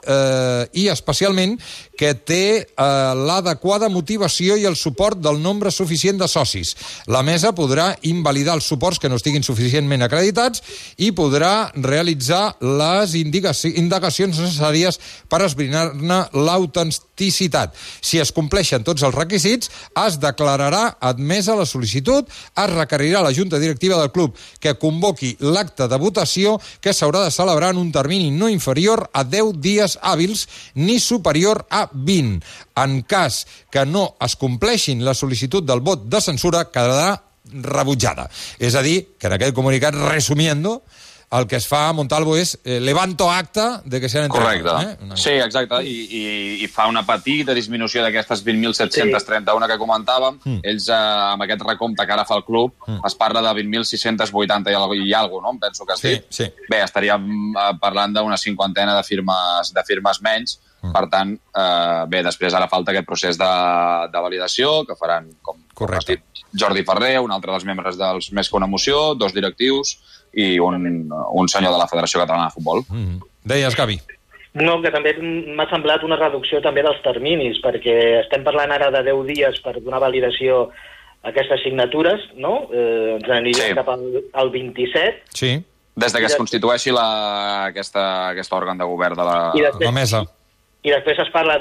i especialment que té l'adequada motivació i el suport del nombre suficient de socis. La mesa podrà invalidar els suports que no estiguin suficientment acreditats i podrà realitzar les indagacions necessàries per esbrinar-ne l'autenticitat. Si es compleixen tots els requisits, es declararà admesa la sol·licitud, es requerirà a la Junta Directiva del club que convoqui l'acte de votació que s'haurà de celebrar en un termini no inferior a 10 dies hàbils ni superior a 20. En cas que no es compleixin la sol·licitud del vot de censura, quedarà rebutjada. És a dir, que en aquell comunicat, resumiendo, el que es fa a Montalvo és levanto acta de que s'han entregat. Correcte. Sí, exacte. I fa una petita disminució d'aquestes 20.731 que comentàvem. Ells, amb aquest recompte que ara fa el club, es parla de 20.680 i alguna cosa, no? Em penso que sí. Bé, estaríem parlant d'una cinquantena de firmes menys. Per tant, bé, després ara falta aquest procés de validació que faran, com ha dit Jordi Ferrer, un altre dels membres dels Més que una moció, 2 directius i un senyor de la Federació Catalana de Futbol. Deies, Gavi. No, que també m'ha semblat una reducció també dels terminis, perquè estem parlant ara de 10 dies per donar validació a aquestes signatures, no? Ens anirem cap al 27. Sí. Des que es constitueixi aquest òrgan de govern de la mesa. I després es parla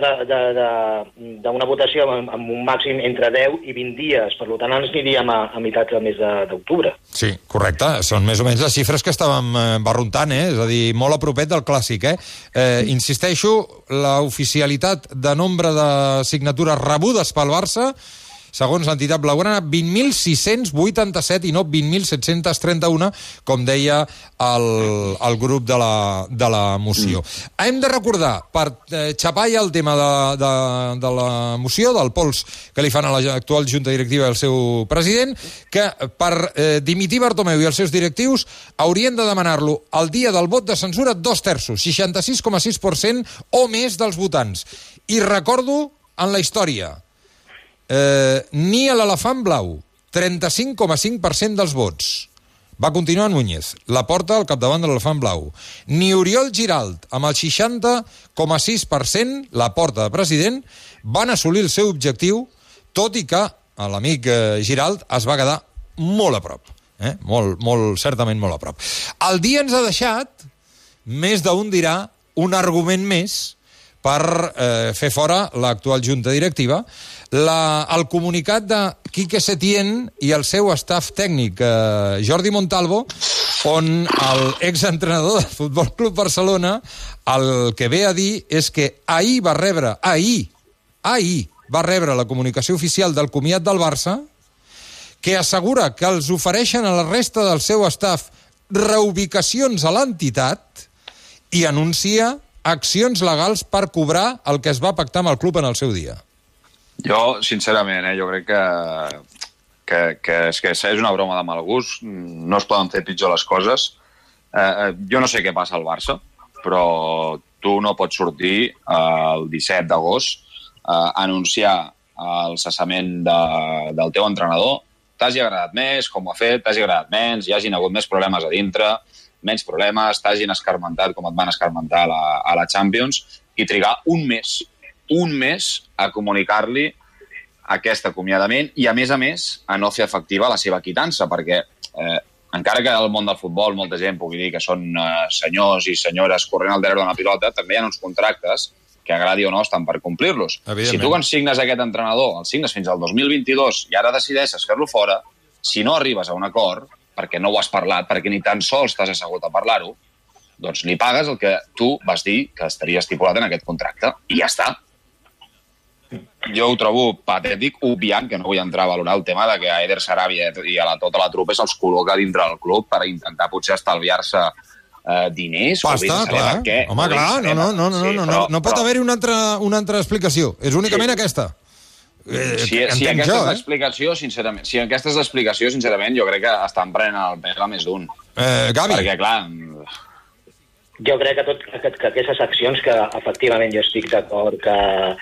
d'una votació amb un màxim entre 10 i 20 dies. Per tant, ens aniríem a meitats del mes d'octubre. Sí, correcte. Són més o menys les xifres que estàvem barruntant, és a dir, molt a propet del clàssic. Insisteixo, l'oficialitat de nombre de signatures rebudes pel Barça, segons l'entitat blaugrana, 20.687 i no 20.731, com deia el grup de la moció. Hem de recordar, per xapar ja el tema de la moció, del pols que li fan a l'actual Junta Directiva i al seu president, que per dimitir Bartomeu i els seus directius haurien de demanar-lo el dia del vot de censura 2/3, 66,6% o més dels votants. I recordo en la història, ni a l'elefant blau, 35,5% dels vots. Va continuar Núñez, la porta al capdavant de l'elefant blau. Ni Oriol Giralt, amb el 60,6%, la porta de president, van assolir el seu objectiu, tot i que l'amic Giralt es va quedar molt a prop. Certament molt a prop. El dia ens ha deixat, més d'un dirà, un argument més per fer fora l'actual Junta Directiva. El comunicat de Quique Setién i el seu staff tècnic, Jordi Montalvo, on l'exentrenador del Futbol Club Barcelona el que ve a dir és que ahir va rebre la comunicació oficial del comiat del Barça que assegura que els ofereixen a la resta del seu staff reubicacions a l'entitat i anuncia accions legals per cobrar el que es va pactar amb el club en el seu dia. Jo, sincerament, jo crec que és una broma de mal gust. No es poden fer pitjor les coses. Jo no sé què passa al Barça, però tu no pots sortir el 17 d'agost a anunciar el cessament del teu entrenador. T'hagi agradat més, com ho ha fet, t'hagi agradat menys, hi hagin hagut més problemes a dintre. menys problemes, t'hagin escarmentat com et van escarmentar a la Champions, i trigar un mes a comunicar-li aquest acomiadament i, a més, a no fer efectiva la seva quitança, perquè encara que al món del futbol molta gent pugui dir que són senyors i senyores corrent al darrere d'una pilota, també hi ha uns contractes que agradi o no estan per complir-los. Si tu consignes aquest entrenador, el signes fins al 2022 i ara decideixes fer-lo fora, si no arribes a un acord, perquè no ho has parlat, perquè ni tan sols t'has assegut a parlar-ho, doncs li pagues el que tu vas dir que estaria estipulat en aquest contracte. I ja està. Jo ho trobo patètic, obviant, que no vull entrar a valorar el tema de que a Eder Sarabia i a tota la trupa se'ls col·loca dintre del club per intentar potser estalviar-se diners. Pasta, clar. Home, clar, no pot haver-hi una altra explicació. És únicament aquesta. Si aquesta és l'explicació, sincerament, jo crec que estan prenent el pèl a més d'un. Gavi. Perquè, clar... Jo crec que aquestes accions, que efectivament jo estic d'acord que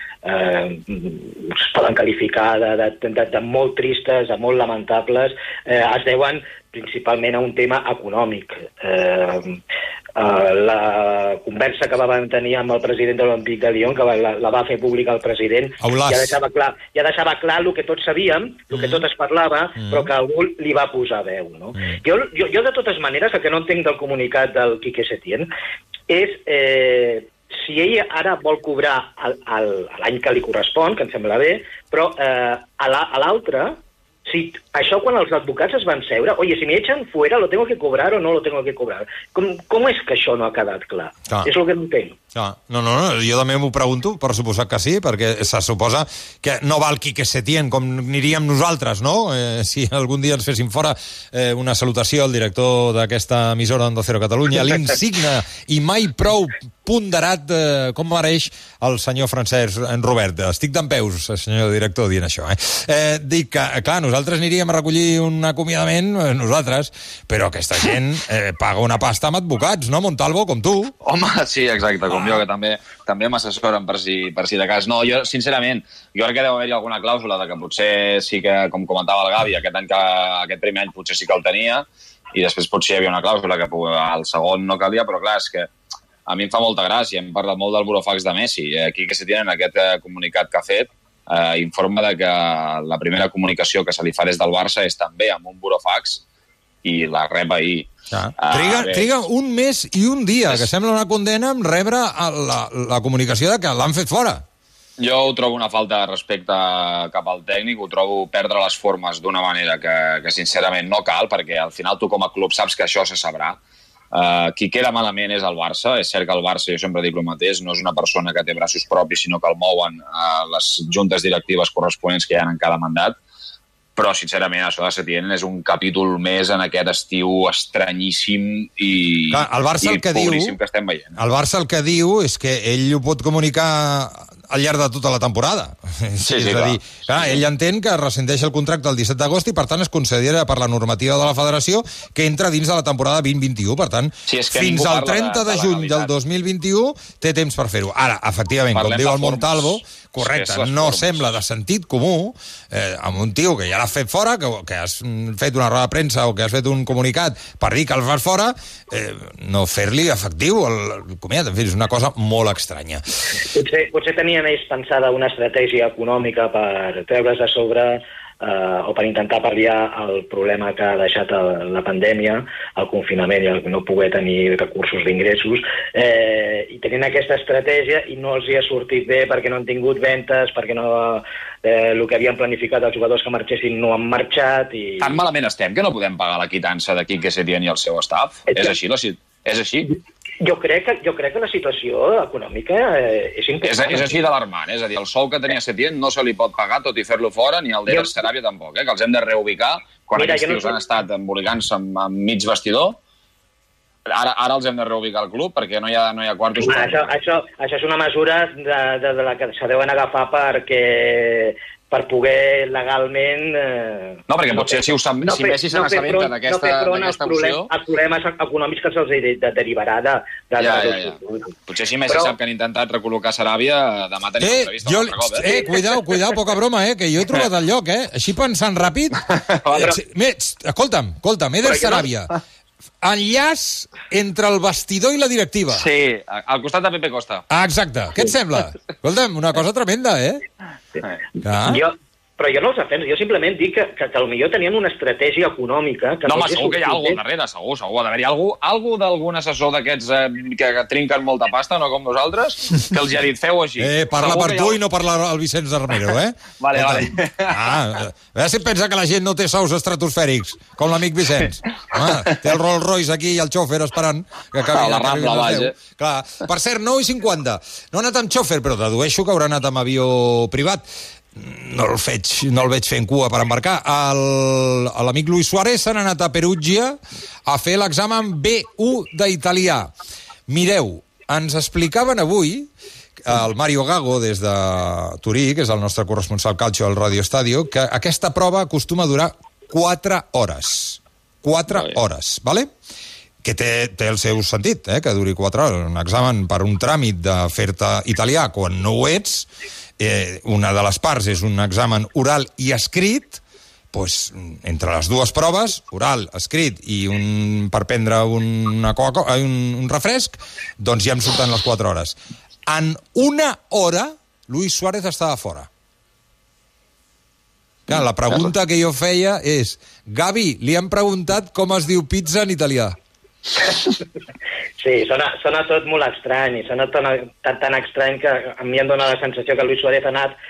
es poden qualificar de molt tristes, de molt lamentables, es deuen principalment a un tema econòmic. La conversa que vam tenir amb el president de l'Olympique de Lyon, que la va fer pública el president, ja deixava clar el que tots sabíem, el que tot es parlava, però que algú li va posar veu. No? Jo, de totes maneres, el que no entenc del comunicat del Quique Setién és si ell ara vol cobrar l'any que li correspon, que em sembla bé, però a l'altre, si això quan els advocats es van seure, oye, si me echan fuera, ¿lo tengo que cobrar o no lo tengo que cobrar? Com és que això no ha quedat clar? És el que no entenc. No, jo també m'ho pregunto, per suposat que sí, perquè se suposa que no va el Quique Setién com aniríem nosaltres, no? Si algun dia ens fessin fora, una salutació al director d'aquesta emissora Onda Cero Catalunya, l'insigne i mai prou ponderat com mereix el senyor Francesc Robert. Estic dempeus, senyor director, dient això. Dic que, clar, nosaltres aniríem a recollir un acomiadament, nosaltres, però aquesta gent paga una pasta amb advocats, no, Montalvo, com tu? Home, sí, exacte, com jo, que també m'assessoren per si de cas. No, jo, sincerament, jo crec que deu haver-hi alguna clàusula de que potser sí que, com comentava el Gavi, aquest primer any potser sí que el tenia, i després potser hi havia una clàusula que al segon no calia, però clar, és que a mi em fa molta gràcia, hem parlat molt del burofax de Messi. Aquí que se tenen aquest comunicat que ha fet, informa de que la primera comunicació que se li fa des del Barça és també amb un burofax i la rep ahir. Triga un mes i un dia, que sembla una condena en rebre la comunicació de que l'han fet fora. Jo ho trobo una falta de respecte cap al tècnic, ho trobo perdre les formes d'una manera que sincerament no cal, perquè al final tu com a club saps que això se sabrà. Qui queda malament és el Barça. És cert que el Barça, jo sempre dic el mateix, no és una persona que té braços propis, sinó que el mouen les juntes directives corresponents que hi ha en cada mandat. Però, sincerament, això de Setién és un capítol més en aquest estiu estranyíssim i pobríssim que estem veient. El Barça el que diu és que ell ho pot comunicar al llarg de tota la temporada. Sí, és a dir, ell entén que rescindeix el contracte el 17 d'agost i, per tant, es considera per la normativa de la federació que entra dins de la temporada 2021. Per tant, fins al 30 de juny del 2021 té temps per fer-ho. Ara, efectivament, com diu el Montalvo, correcte, no sembla de sentit comú amb un tio que ja l'ha fet fora, que has fet una roda de premsa o que has fet un comunicat per dir que el fas fora, no fer-li efectiu el comiat. En fi, és una cosa molt estranya. Potser tenia més pensada una estratègia econòmica per treure's a sobre o per intentar pal·liar el problema que ha deixat la pandèmia, el confinament i el no poder tenir recursos d'ingressos, i tenint aquesta estratègia i no els hi ha sortit bé perquè no han tingut ventes, perquè no el que havien planificat els jugadors que marxessin no han marxat. Tan malament estem que no podem pagar la quitança de Quique Setién i el seu staff? És així? Jo crec que la situació econòmica és important. És així d'alarmant, és a dir, el sou que tenia Setién no se li pot pagar tot i fer-lo fora, ni el d'Eder Sarabia tampoc, que els hem de reubicar quan aquests tios han estat embolicant-se amb mig vestidor. Ara els hem de reubicar al club perquè no hi ha quartos. Això és una mesura de la que se deuen agafar per poder legalment... No, perquè potser si Messi se n'assabenta d'aquesta opció... Els problemes econòmics que se'ls derivarà de... Potser si Messi sap que han intentat recol·locar Sarabia, demà tenim entrevista un altre cop. Cuidao, poca broma, que jo he trobat el lloc, Així pensant ràpid... Escolta'm, Eder Sarabia, enllaç entre el vestidor i la directiva. Sí, al costat de Pepe Costa. Exacte. Què et sembla? Escolta'm, una cosa tremenda, eh? Però jo no els defenso, jo simplement dic que potser tenien una estratègia econòmica... No, home, segur que hi ha alguna cosa darrere, segur, ha d'haver-hi algú d'algun assessor d'aquests que trinquen molta pasta, no com nosaltres, que els ha dit, feu així. Parla per tu i no parla el Vicenç Armero, eh? Vale. A veure si pensa que la gent no té sous estratosfèrics, com l'amic Vicenç. Té el Rolls Royce aquí i el xòfer esperant que acabi la Rambla, vaja. Clar. Per cert, 9:50. No ha anat amb xòfer, però dedueixo que haurà anat amb avió privat. No el veig fent cua per embarcar. L'amic Luis Suárez s'ha anat a Perugia a fer l'examen B1 d'italià. Mireu, ens explicaven avui el Mario Gago des de Turí, que és el nostre corresponsal calcio al Radio Estadio, que aquesta prova acostuma a durar 4 hores. 4 hores, vale? Que té el seu sentit, que duri 4 hores. Un examen per un tràmit de fer-te italià quan no ho ets. Una de les parts és un examen oral i escrit, doncs, entre les dues proves, oral, escrit i per prendre un refresc, doncs ja em surten les 4 hores. En 1 hora, Luis Suárez estava fora. Clar, la pregunta que jo feia és: Gavi, li han preguntat com es diu pizza en italià. Sí, sona tot molt estrany, i sona tan estrany que a mi em dóna la sensació que Luis Suárez ha anat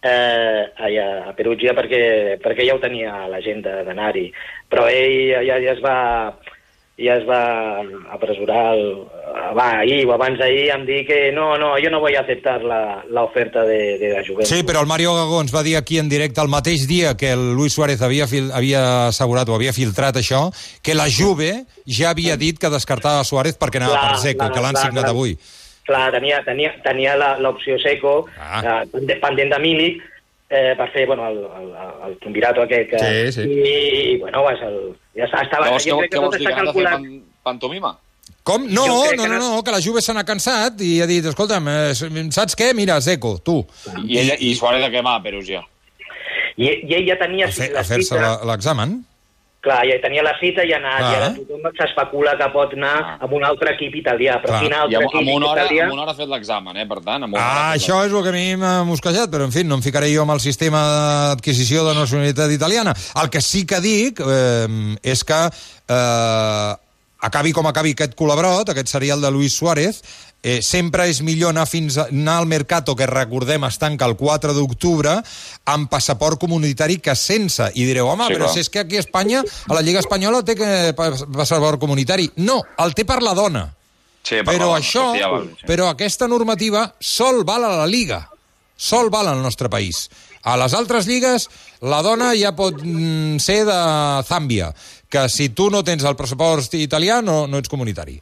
a Perugia perquè ja ho tenia a l'agenda d'anar-hi, però ell ja es va apresurar ahir o abans d'ahir em dir que no, jo no vull acceptar la oferta de la Juventus. Sí, però el Mario Gago ens va dir aquí en directe el mateix dia que el Luis Suárez havia assegurat o havia filtrat això, que la Juve ja havia dit que descartava Suárez perquè anava per Seco, que l'han signat avui. Clar, tenia l'opció Seco pendent de Milik per fer el triunvirato aquest. Sí. I, bueno, ja estava... Llavors, què vols dir, que han de fer pantomima? Com? No, que la Juve se n'ha cansat i ha dit, escolta'm, saps què? Mira, Seco, tu. I Suárez de què va a Perugia? I ell ja tenia... A fer-se l'examen? Clar, ja tenia la cita i ha anat, i ara tothom s'especula que pot anar amb un altre equip italià, però quin altre equip italià... Amb una hora ha fet l'examen, per tant. Això és el que a mi m'ha mosquejat, però en fi, no em ficaré jo amb el sistema d'adquisició de nacionalitat italiana. El que sí que dic és que acabi com acabi aquest culabrot, aquest serial de Luis Suárez, sempre és millor anar al Mercato, que recordem es tanca el 4 d'octubre, amb passaport comunitari que sense. I direu, home, però si és que aquí a Espanya, a la Lliga Espanyola té passaport comunitari. No, el té per la dona. Sí, però aquesta normativa sol val a la Liga. Sol val al nostre país. A les altres lligues, la dona ja pot ser de Zàmbia, que si tu no tens el passaport italià no ets comunitari.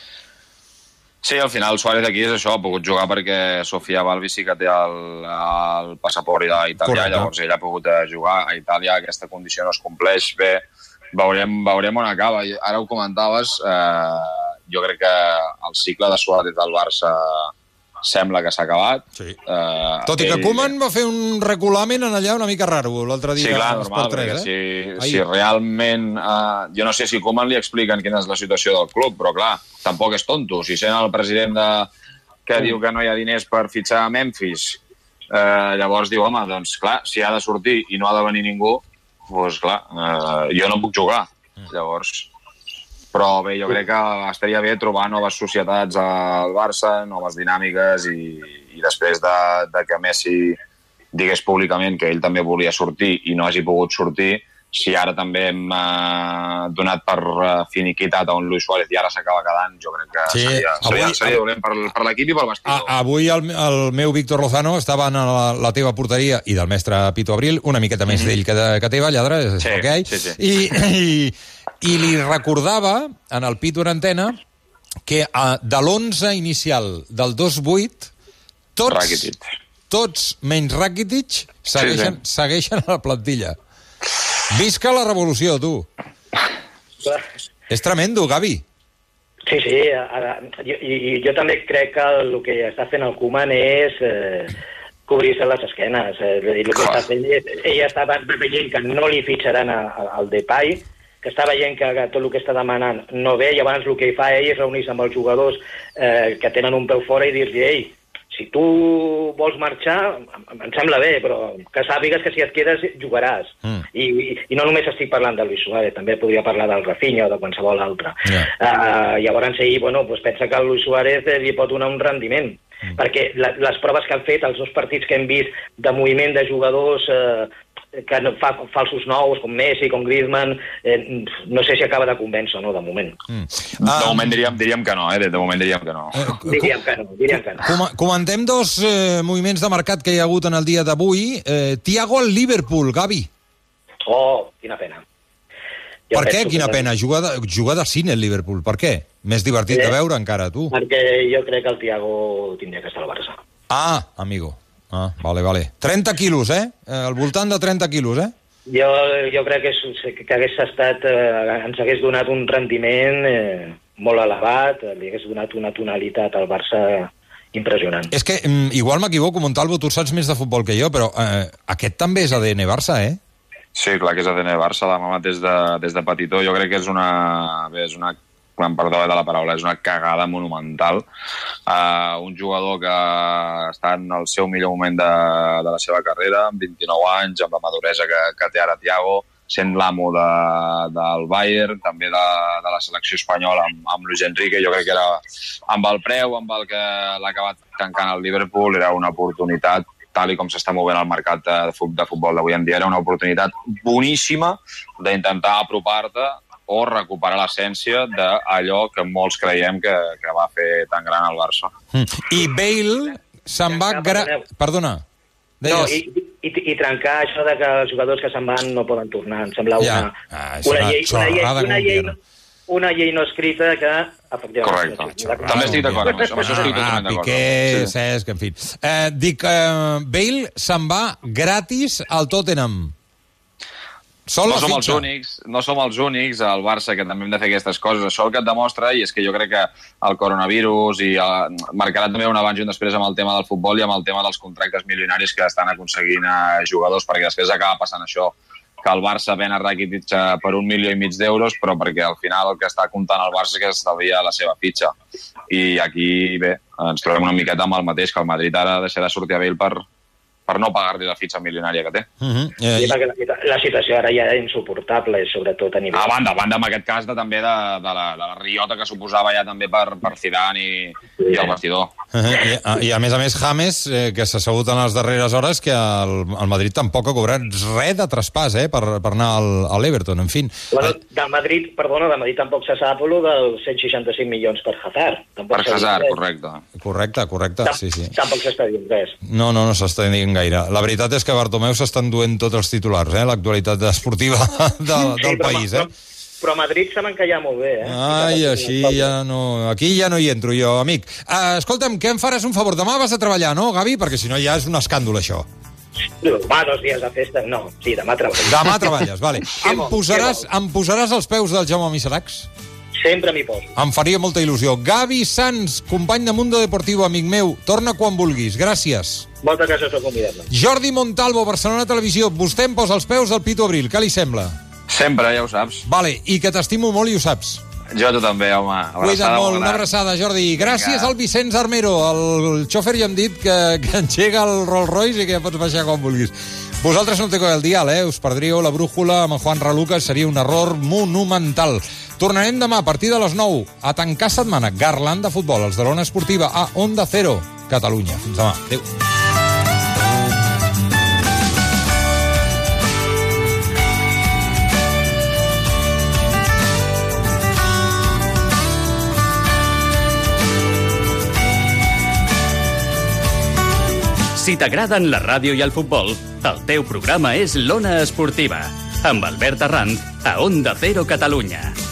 Sí, al final Suárez aquí és això, ha pogut jugar perquè Sofia Balbi sí que té el passaport italià, llavors ell ha pogut jugar a Itàlia, aquesta condició no es compleix. Bé, veurem on acaba. Ara ho comentaves, jo crec que el cicle de Suárez al Barça sembla que s'ha acabat. Sí. Tot i que Koeman va fer un reculament en allà una mica raro l'altre dia. Sí, clar, normal, perquè si realment... jo no sé si Koeman li expliquen quina és la situació del club, però clar, tampoc és tonto. Si sent el president que diu que no hi ha diners per fitxar a Memphis, llavors diu, home, doncs clar, si ha de sortir i no ha de venir ningú, doncs clar, jo no puc jugar. Llavors... Però bé, jo crec que estaria bé trobar noves societats al Barça, noves dinàmiques, i després de que Messi digués públicament que ell també volia sortir i no hagi pogut sortir, si ara també hem donat per finiquitat a un Luis Suárez i ara s'acaba quedant, jo crec que seria dolent per l'equip i pel vestidor. Avui el meu Víctor Lozano estava en la teva porteria i del mestre Pito Abril, una miqueta més d'ell que teva, lladre, és el que hi ha. I li recordava, en el Pito en antena, que de l'11 inicial del 2-8, tots menys Rakitic segueixen a la plantilla. Visca la revolució, tu. És tremendo, Gavi. Sí, jo també crec que el que està fent el Koeman és cobrir-se les esquenes. El que està fent, ell estava veient que no li fitxaran al Depay, que està veient que tot el que està demanant no ve, i abans el que hi fa ell és reunir-se amb els jugadors que tenen un peu fora i dir-li, ei, si tu vols marxar, em sembla bé, però que sàpigues que si et quedes jugaràs. I no només estic parlant de Luis Suárez, també podria parlar del Rafinha o de qualsevol altre. Llavors ell pensa que el Luis Suárez li pot donar un rendiment, perquè les proves que han fet, els 2 partits que hem vist de moviment de jugadors que fa falsos nous, com Messi, com Griezmann, no sé si acaba de convèncer o no, de moment. De moment diríem que no, de moment diríem que no. Diríem que no. Comentem 2 moviments de mercat que hi ha hagut en el dia d'avui. Thiago al Liverpool, Gavi. Oh, quina pena. Per què? Quina pena? Juga de cine el Liverpool. Per què? Més divertit de veure encara, tu. Perquè jo crec que el Thiago tindria que estar al Barça. Ah, amigo. Vale. 30 quilos, Al voltant de 30 quilos, Jo crec que hagués estat... ens hagués donat un rendiment molt elevat, li hagués donat una tonalitat al Barça impressionant. És que, igual m'equivoco, Montalvo, tu saps més de futbol que jo, però aquest també és ADN Barça, Sí, clar que és ADN Barça, l'ha mamat des de petitó. Jo crec que és una perdó de la paraula, és una cagada monumental. Un jugador que està en el seu millor moment de la seva carrera, amb 29 anys, amb la maduresa que té ara Thiago, sent l'amo del Bayern, també de la selecció espanyola amb Luis Enrique. Jo crec que era, amb el preu, amb el que l'ha acabat tancant el Liverpool, era una oportunitat, tal i com s'està movent el mercat de futbol d'avui en dia, era una oportunitat boníssima d'intentar apropar-te o recuperar l'essència d'allò que molts creiem que va fer tan gran el Barça. I Bale se'n va... Perdona. No, i trencar això de que els jugadors que se'n van no poden tornar. Em sembla una llei no escrita que... Correcte. També estic d'acord amb això. Amb això estic totalment d'acord. Piqué, Cesc, en fi. Dic, Bale se'n va gratis al Tottenham. No som els únics, al Barça, que també hem de fer aquestes coses. Això el que et demostra, i és que jo crec que el coronavirus marcarà també un abans i un després amb el tema del futbol i amb el tema dels contractes milionaris que estan aconseguint jugadors, perquè després acaba passant això, que el Barça ven a Rakitic per 1,5 milions d'euros, però perquè al final el que està comptant el Barça és que estalvia la seva fitxa. I aquí, bé, ens trobem una miqueta amb el mateix, que el Madrid ara deixarà sortir a Bale per no pagar-li la fitxa milionària que té. Sí, perquè la situació ara ja és insuportable, sobretot a nivell... A banda, en aquest cas, també de la riota que suposava ja també per Zidane i el vestidor. I a més, James, que s'ha assegut en les darreres hores, que el Madrid tampoc ha cobrat res de traspàs, per anar a l'Everton, en fi. Bueno, del Madrid tampoc se sap el dels 165 milions per Hazard. Per Hazard, correcte. Correcte, sí. Tampoc s'està dient res. No s'està dient gaire. La veritat és que Bartomeu s'estan duent tots els titulars, l'actualitat esportiva del país, Però a Madrid se m'encalla molt bé, Ai, així ja no... Aquí ja no hi entro jo, amic. Escolta'm, què em faràs un favor? Demà vas a treballar, no, Gavi? Perquè si no ja és un escàndol, això. Va, 2 dies de festa, no. Sí, demà treballes. Demà treballes, vale. Em posaràs als peus del Jaume Miseracs? Sempre m'hi poso. Em faria molta il·lusió. Gavi Sanz, company de Mundo Deportivo, amic meu, torna quan vulguis. Gràcies. Moltes gràcies per convidar-me. Jordi Montalvo, Barcelona Televisió. Vostè em posa els peus al Pito Abril. Què li sembla? Sempre, ja ho saps. Vale, i que t'estimo molt i ho saps. Jo tu també, home. Cuida't molt, una abraçada, Jordi. Gràcies al Vicenç Armero, el xòfer ja hem dit que engega el Rolls Royce i que ja pots baixar quan vulguis. Vosaltres no teniu el dial, us perdríeu la brújula amb en Juan Raluca, seria un error monumental. Tornarem demà a partir de les 9 a tancar setmana. Garland de futbol, els de l'Ona Esportiva a Onda Cero, Catalunya. Fins demà. Adéu. Si t'agraden la ràdio i el futbol, el teu programa és l'Ona Esportiva, amb Albert Arranz, a Onda Cero Catalunya.